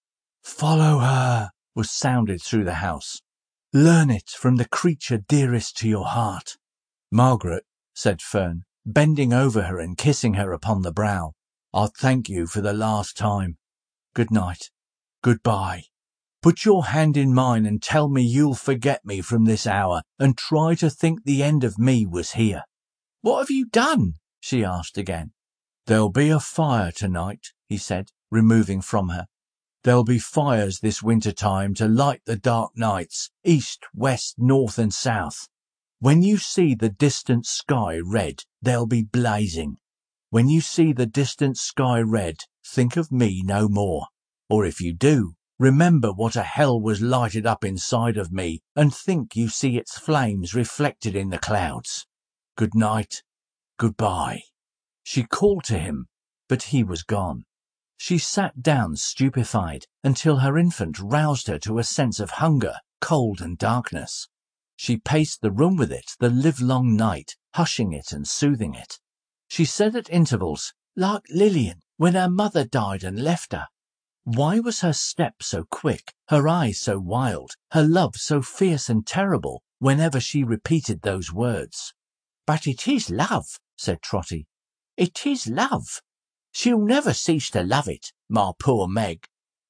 "Follow her," was sounded through the house. "Learn it from the creature dearest to your heart." "Margaret," said Fern, bending over her and kissing her upon the brow, "I thank you for the last time. Good night. Goodbye. Put your hand in mine and tell me you'll forget me from this hour and try to think the end of me was here." "What have you done?" she asked again. "There'll be a fire tonight," he said, removing from her. "There'll be fires this winter time to light the dark nights, east, west, north and south. When you see the distant sky red, they'll be blazing. When you see the distant sky red, think of me no more. Or if you do, remember what a hell was lighted up inside of me and think you see its flames reflected in the clouds. Good night. Goodbye." She called to him, but he was gone. She sat down stupefied until her infant roused her to a sense of hunger, cold and darkness. She paced the room with it the livelong night, hushing it and soothing it. She said at intervals, "Like Lilian, when her mother died and left her." Why was her step so quick, her eyes so wild, her love so fierce and terrible whenever she repeated those words? "But it is love," said Trotty. "It is love." She'll never cease to love it, my poor Meg."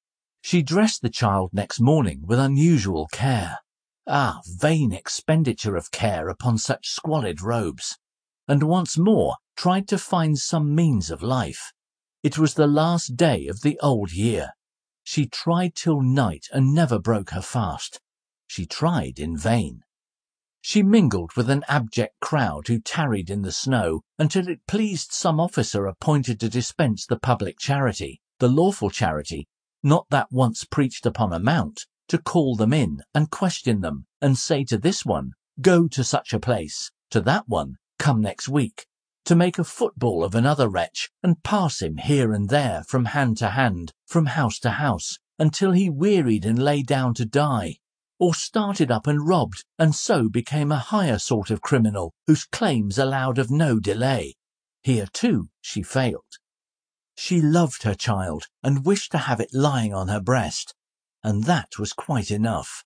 She dressed the child next morning with unusual care. Ah, vain expenditure of care upon such squalid robes! And once more tried to find some means of life. It was the last day of the old year. She tried till night and never broke her fast. She tried in vain. She mingled with an abject crowd who tarried in the snow until it pleased some officer appointed to dispense the public charity, the lawful charity, not that once preached upon a mount, to call them in and question them and say to this one, "Go to such a place," to that one, "Come next week," to make a football of another wretch and pass him here and there from hand to hand, from house to house, until he wearied and lay down to die, or started up and robbed, and so became a higher sort of criminal whose claims allowed of no delay. Here, too, she failed. She loved her child and wished to have it lying on her breast, and that was quite enough.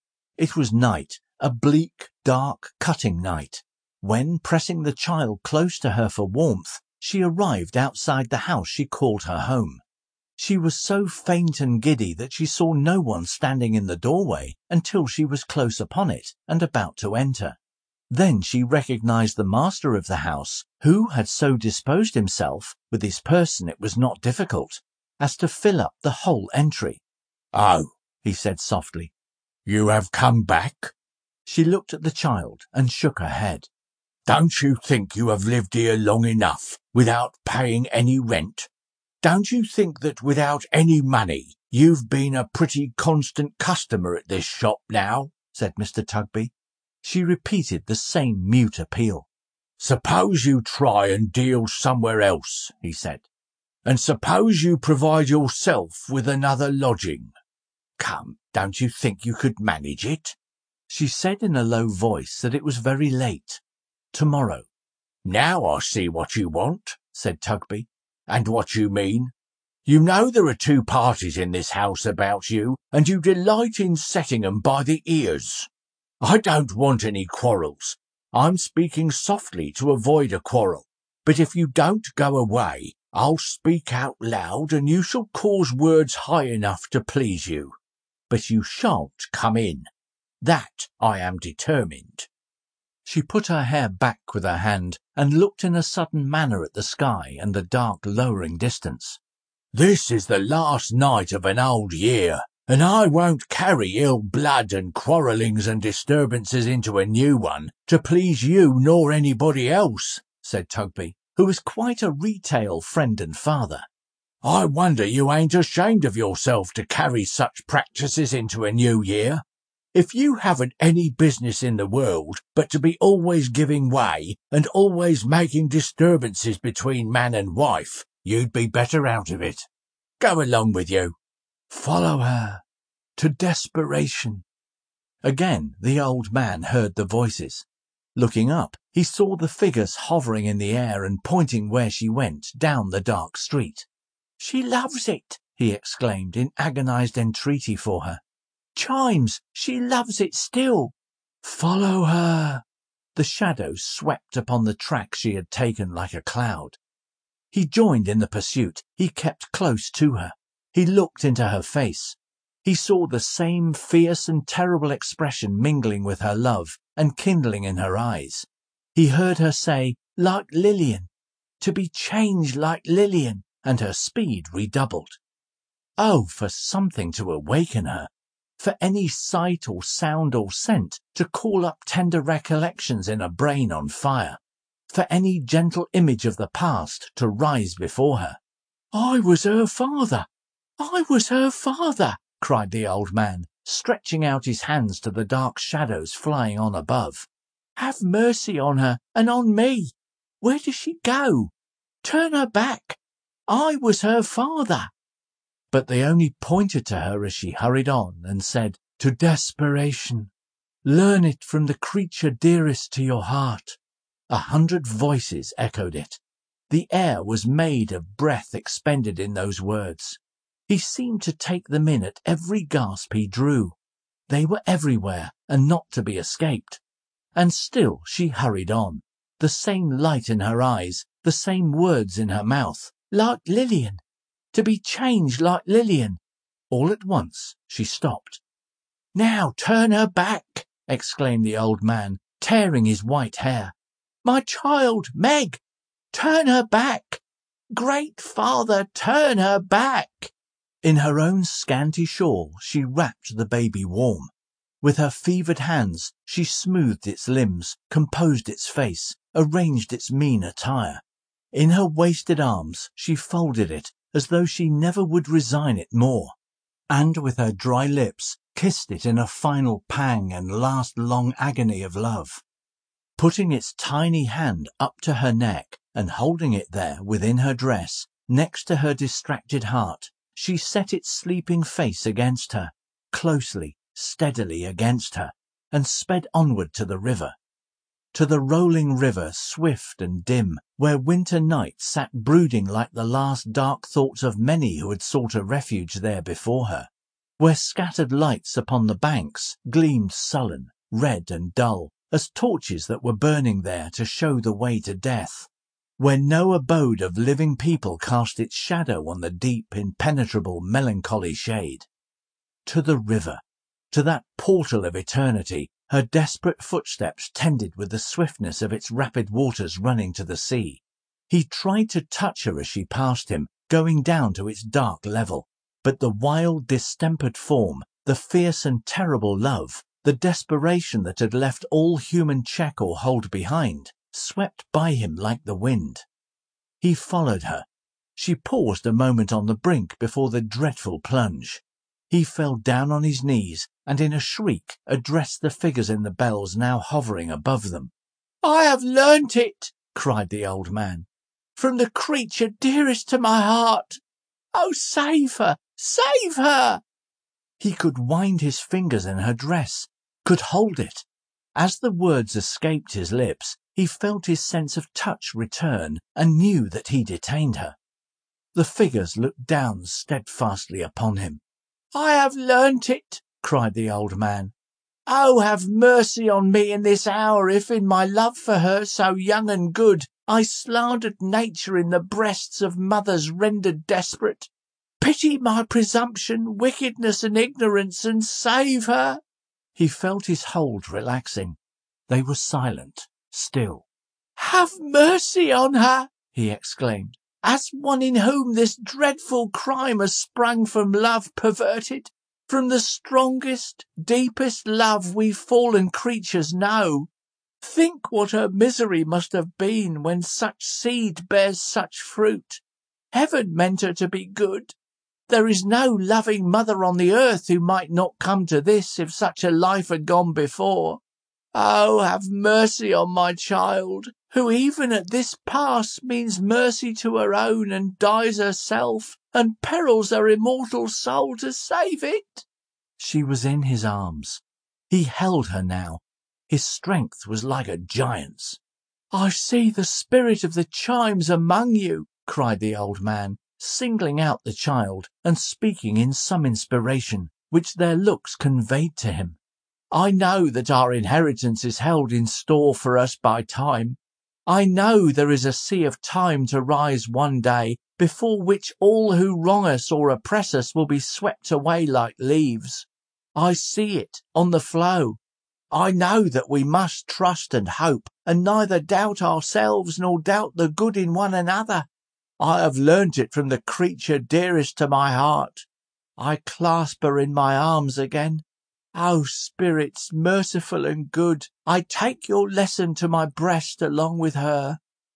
It was night, a bleak, dark, cutting night, when, pressing the child close to her for warmth, she arrived outside the house she called her home. She was so faint and giddy that she saw no one standing in the doorway until she was close upon it and about to enter. Then she recognized the master of the house, who had so disposed himself, with his person it was not difficult, as to fill up the whole entry. "Oh," he said softly, "you have come back? She looked at the child and shook her head. Don't you think you have lived here long enough without paying any rent? Don't you think that without any money you've been a pretty constant customer at this shop now?" said Mr. Tugby. She repeated the same mute appeal. "Suppose you try and deal somewhere else," he said, "and suppose you provide yourself with another lodging. Come, don't you think you could manage it?" She said in a low voice that it was very late. Tomorrow. "Now I see what you want," said Tugby, "and what you mean. You know there are two parties in this house about you, and you delight in setting 'em by the ears. I don't want any quarrels. I'm speaking softly to avoid a quarrel. But if you don't go away, I'll speak out loud, and you shall cause words high enough to please you. But you shan't come in. That I am determined." She put her hair back with her hand and looked in a sudden manner at the sky and the dark lowering distance. "This is the last night of an old year, and I won't carry ill blood and quarrellings and disturbances into a new one to please you nor anybody else," said Tugby, who was quite a retail friend and father. "I wonder you ain't ashamed of yourself to carry such practices into a new year. If you haven't any business in the world but to be always giving way and always making disturbances between man and wife, you'd be better out of it. Go along with you." Follow her to desperation. Again the old man heard the voices. Looking up, he saw the figures hovering in the air and pointing where she went down the dark street. "She loves it," he exclaimed in agonized entreaty for her. "Chimes, she loves it still." Follow her. The shadows swept upon the track she had taken like a cloud. He joined in the pursuit. He kept close to her. He looked into her face. He saw the same fierce and terrible expression mingling with her love and kindling in her eyes. He heard her say, "Like Lilian," to be changed like Lilian, and her speed redoubled. Oh, for something to awaken her, for any sight or sound or scent to call up tender recollections in a brain on fire, for any gentle image of the past to rise before her. "I was her father! I was her father!" cried the old man, stretching out his hands to the dark shadows flying on above. "Have mercy on her and on me! Where does she go? Turn her back! I was her father!" But they only pointed to her as she hurried on and said, "To desperation. Learn it from the creature dearest to your heart." 100 voices echoed it. The air was made of breath expended in those words. He seemed to take them in at every gasp he drew. They were everywhere and not to be escaped. And still she hurried on, the same light in her eyes, the same words in her mouth, like Lilian, to be changed like Lilian." All at once she stopped. "Now turn her back," exclaimed the old man, tearing his white hair. "My child, Meg, turn her back. Great Father, turn her back." In her own scanty shawl she wrapped the baby warm. With her fevered hands she smoothed its limbs, composed its face, arranged its mean attire. In her wasted arms she folded it as though she never would resign it more, and with her dry lips kissed it in a final pang and last long agony of love. Putting its tiny hand up to her neck and holding it there within her dress, next to her distracted heart, she set its sleeping face against her, closely, steadily against her, and sped onward to the river. To the rolling river, swift and dim, where winter night sat brooding like the last dark thoughts of many who had sought a refuge there before her, where scattered lights upon the banks gleamed sullen, red and dull, as torches that were burning there to show the way to death, where no abode of living people cast its shadow on the deep, impenetrable, melancholy shade. To the river, to that portal of eternity, her desperate footsteps tended with the swiftness of its rapid waters running to the sea. He tried to touch her as she passed him, going down to its dark level, but the wild, distempered form, the fierce and terrible love, the desperation that had left all human check or hold behind, swept by him like the wind. He followed her. She paused a moment on the brink before the dreadful plunge. He fell down on his knees and in a shriek addressed the figures in the bells now hovering above them. "I have learnt it," cried the old man, "from the creature dearest to my heart. Oh, save her! Save her!" He could wind his fingers in her dress, could hold it. As the words escaped his lips, he felt his sense of touch return and knew that he detained her. The figures looked down steadfastly upon him. "I have learnt it," cried the old man. "Oh, have mercy on me in this hour if in my love for her so young and good I slandered nature in the breasts of mothers rendered desperate. Pity my presumption, wickedness and ignorance, and save her." He felt his hold relaxing. They were silent, still. "Have mercy on her," he exclaimed, "as one in whom this dreadful crime has sprung from love perverted, from the strongest, deepest love we fallen creatures know. Think what her misery must have been when such seed bears such fruit. Heaven meant her to be good. There is no loving mother on the earth who might not come to this if such a life had gone before. Oh, have mercy on my child, who even at this pass means mercy to her own and dies herself and perils her immortal soul to save it." She was in his arms. He held her now. His strength was like a giant's. "I see the spirit of the chimes among you," cried the old man, singling out the child and speaking in some inspiration, which their looks conveyed to him. "I know that our inheritance is held in store for us by time. I know there is a sea of time to rise one day, before which all who wrong us or oppress us will be swept away like leaves. I see it on the flow. I know that we must trust and hope, and neither doubt ourselves nor doubt the good in one another. I have learnt it from the creature dearest to my heart. I clasp her in my arms again. O spirits merciful and good, I take your lesson to my breast along with her.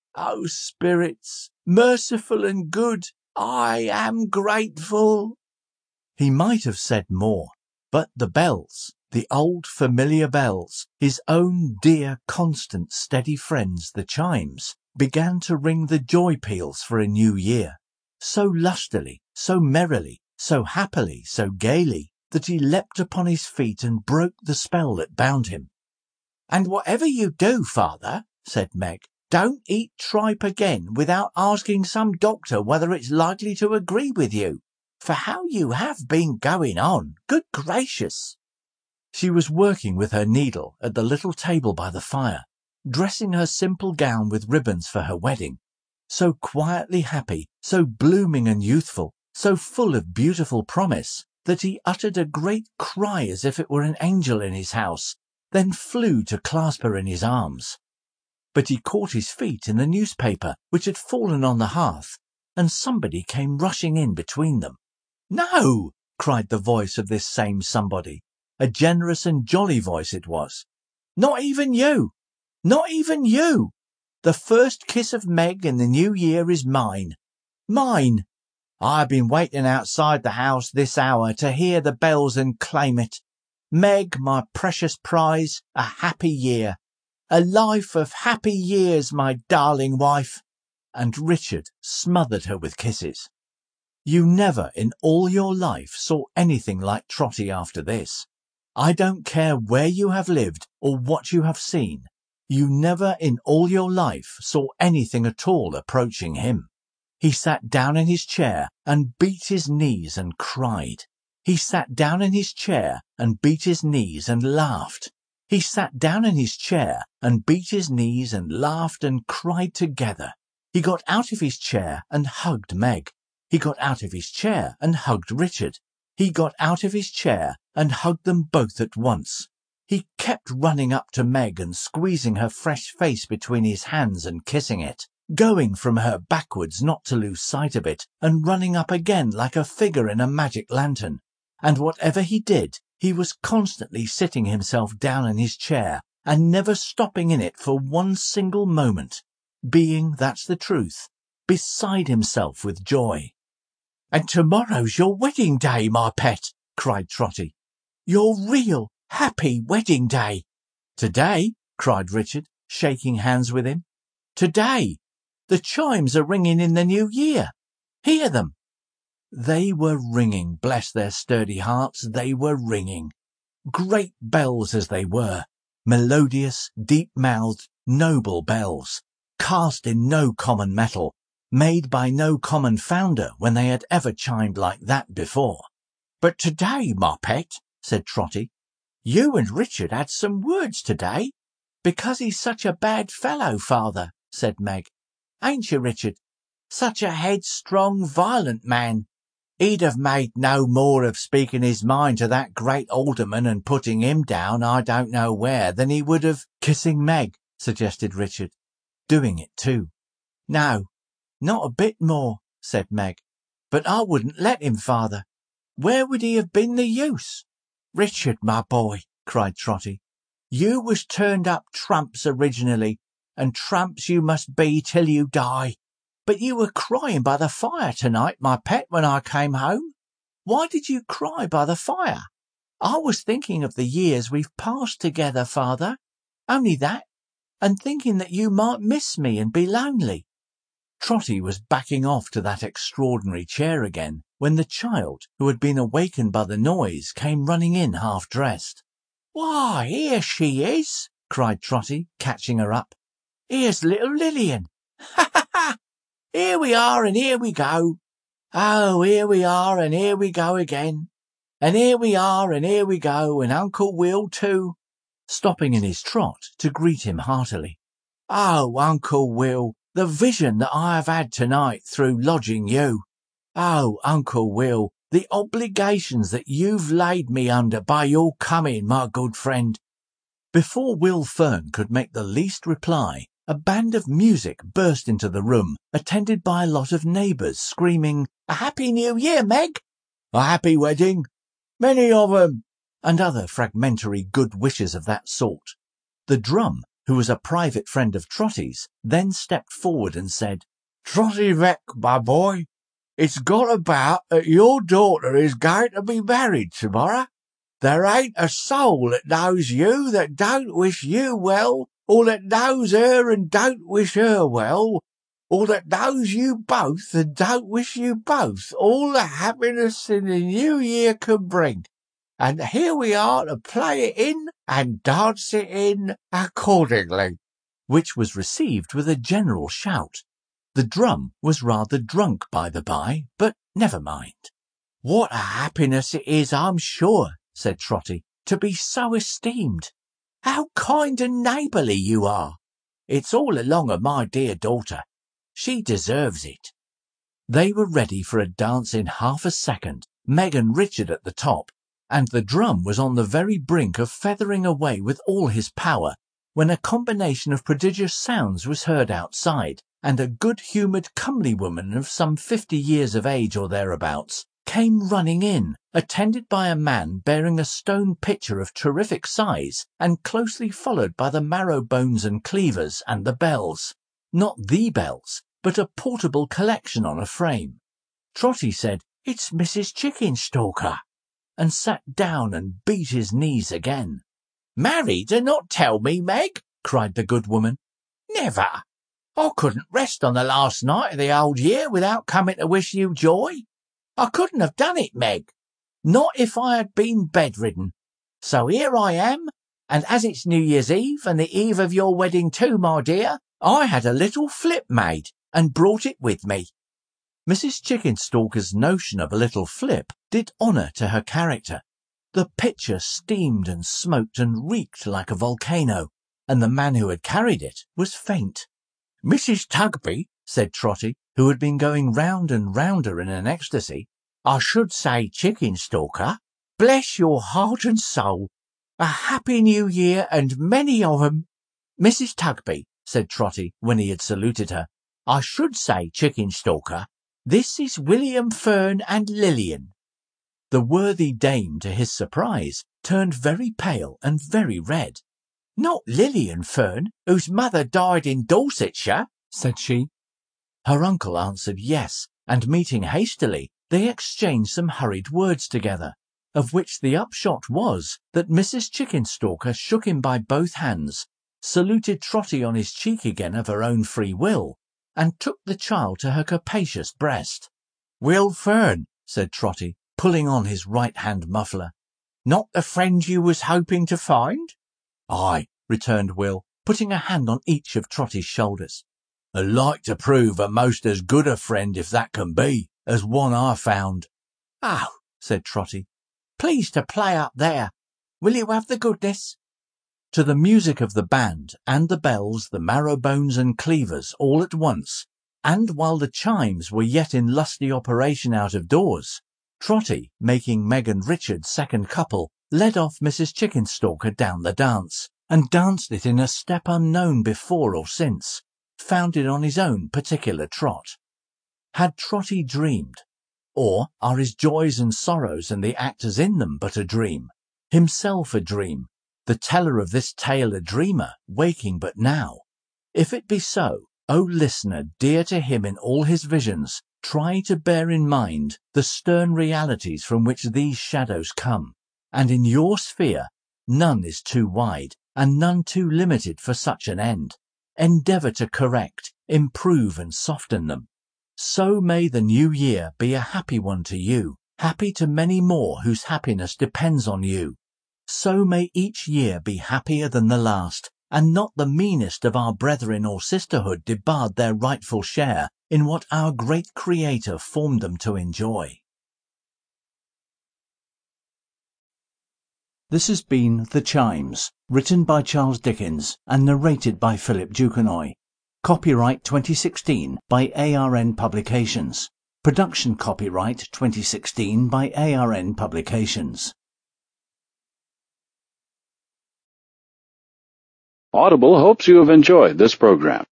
O spirits merciful and good, I am grateful." He might have said more, but the bells, the old familiar bells, his own dear, constant, steady friends, the chimes, began to ring the joy peals for a new year, so lustily, so merrily, so happily, so gaily, that he leapt upon his feet and broke the spell that bound him. "And whatever you do, father," said Meg, "don't eat tripe again without asking some doctor whether it's likely to agree with you, for how you have been going on, good gracious." She was working with her needle at the little table by the fire, dressing her simple gown with ribbons for her wedding, so quietly happy, so blooming and youthful, so full of beautiful promise, that he uttered a great cry as if it were an angel in his house, then flew to clasp her in his arms. But he caught his feet in the newspaper, which had fallen on the hearth, and somebody came rushing in between them. "No!" cried the voice of this same somebody. A generous and jolly voice it was. "Not even you! Not even you! The first kiss of Meg in the new year is mine. Mine! I've been waiting outside the house this hour to hear the bells and claim it. Meg, my precious prize, a happy year. A life of happy years, my darling wife." And Richard smothered her with kisses. You never in all your life saw anything like Trotty after this. I don't care where you have lived or what you have seen. You never in all your life saw anything at all approaching him. He sat down in his chair and beat his knees and cried. He sat down in his chair and beat his knees and laughed. He sat down in his chair and beat his knees and laughed and cried together. He got out of his chair and hugged Meg. He got out of his chair and hugged Richard. He got out of his chair and hugged them both at once. He kept running up to Meg and squeezing her fresh face between his hands and kissing it, going from her backwards not to lose sight of it, and running up again like a figure in a magic lantern. And whatever he did, he was constantly sitting himself down in his chair and never stopping in it for one single moment, being, that's the truth, beside himself with joy. "And tomorrow's your wedding day, my pet," cried Trotty. "Your real, happy wedding day." "Today?" cried Richard, shaking hands with him. "Today. The chimes are ringing in the new year. Hear them." They were ringing, bless their sturdy hearts, they were ringing. Great bells as they were, melodious, deep-mouthed, noble bells, cast in no common metal, made by no common founder when they had ever chimed like that before. "But today, my pet," said Trotty, "you and Richard had some words today." "Because he's such a bad fellow, father," said Meg. "Ain't you, Richard? Such a headstrong, violent man. He'd have made no more of speaking his mind to that great alderman and putting him down I don't know where than he would of—" "Kissing Meg," suggested Richard, doing it too. "No, not a bit more," said Meg. "But I wouldn't let him, father. Where would he have been the use?" "Richard, my boy," cried Trotty, "you was turned up trumps originally, and trumps you must be till you die. But you were crying by the fire tonight, my pet, when I came home. Why did you cry by the fire?" "I was thinking of the years we've passed together, father. Only that, and thinking that you might miss me and be lonely." Trotty was backing off to that extraordinary chair again, when the child, who had been awakened by the noise, came running in half-dressed. "Why, here she is!" cried Trotty, catching her up. "Here's little Lilian! Ha, ha, ha! Here we are, and here we go. Oh, here we are, and here we go again. And here we are, and here we go, and Uncle Will too," stopping in his trot to greet him heartily. "Oh, Uncle Will, the vision that I have had tonight through lodging you. Oh, Uncle Will, the obligations that you've laid me under by your coming, my good friend." Before Will Fern could make the least reply, a band of music burst into the room, attended by a lot of neighbours, screaming, "A Happy New Year, Meg!" "A happy wedding! Many of 'em!" and other fragmentary good wishes of that sort. The drum, who was a private friend of Trotty's, then stepped forward and said, "Trotty Veck, my boy, it's got about that your daughter is going to be married tomorrow. There ain't a soul that knows you that don't wish you well, or that knows her and don't wish her well, or that knows you both and don't wish you both all the happiness in the new year can bring. And here we are to play it in and dance it in accordingly." Which was received with a general shout. The drum was rather drunk, by the by, but never mind. "What a happiness it is, I'm sure," said Trotty, "to be so esteemed. How kind and neighbourly you are. It's all along of my dear daughter. She deserves it." They were ready for a dance in half a second, Meg and Richard at the top, and the drum was on the very brink of feathering away with all his power, when a combination of prodigious sounds was heard outside, and a good-humoured comely woman of some 50 years of age or thereabouts came running in, attended by a man bearing a stone pitcher of terrific size, and closely followed by the marrow bones and cleavers and the bells. Not the bells, but a portable collection on a frame. Trotty said, "It's Mrs. Chickenstalker," and sat down and beat his knees again. "Married and not tell me, Meg?" cried the good woman. "Never! I couldn't rest on the last night of the old year without coming to wish you joy. I couldn't have done it, Meg, not if I had been bedridden. So here I am, and as it's New Year's Eve and the eve of your wedding too, my dear, I had a little flip made and brought it with me." Mrs. Chickenstalker's notion of a little flip did honour to her character. The pitcher steamed and smoked and reeked like a volcano, and the man who had carried it was faint. "Mrs. Tugby," said Trotty, who had been going round and rounder in an ecstasy, "I should say Chickenstalker, bless your heart and soul. A happy New Year and many of 'em." "Mrs. Tugby," said Trotty, when he had saluted her, "I should say Chickenstalker, this is William Fern and Lilian." The worthy dame, to his surprise, turned very pale and very red. "Not Lilian Fern, whose mother died in Dorsetshire?" said she. Her uncle answered yes, and meeting hastily, they exchanged some hurried words together, of which the upshot was that Mrs. Chickenstalker shook him by both hands, saluted Trotty on his cheek again of her own free will, and took the child to her capacious breast. "Will Fern," said Trotty, pulling on his right-hand muffler, "not the friend you was hoping to find?" "Aye," returned Will, putting a hand on each of Trotty's shoulders. "I'd like to prove a most as good a friend, if that can be, as one I found." "Oh," said Trotty, "please to play up there. Will you have the goodness?" To the music of the band and the bells, the marrow bones and cleavers all at once, and while the chimes were yet in lusty operation out of doors, Trotty, making Meg and Richard second couple, led off Mrs. Chickenstalker down the dance, and danced it in a step unknown before or since, founded on his own particular trot. Had Trotty dreamed? Or are his joys and sorrows and the actors in them but a dream? Himself a dream? The teller of this tale a dreamer, waking but now? If it be so, O listener dear to him in all his visions, try to bear in mind the stern realities from which these shadows come, and in your sphere none is too wide, and none too limited for such an end. Endeavour to correct, improve and soften them. So may the new year be a happy one to you, happy to many more whose happiness depends on you. So may each year be happier than the last, and not the meanest of our brethren or sisterhood debarred their rightful share in what our great Creator formed them to enjoy. This has been The Chimes, written by Charles Dickens and narrated by Philip Duquesnoy. Copyright 2016 by ARN Publications. Production copyright 2016 by ARN Publications. Audible hopes you have enjoyed this program.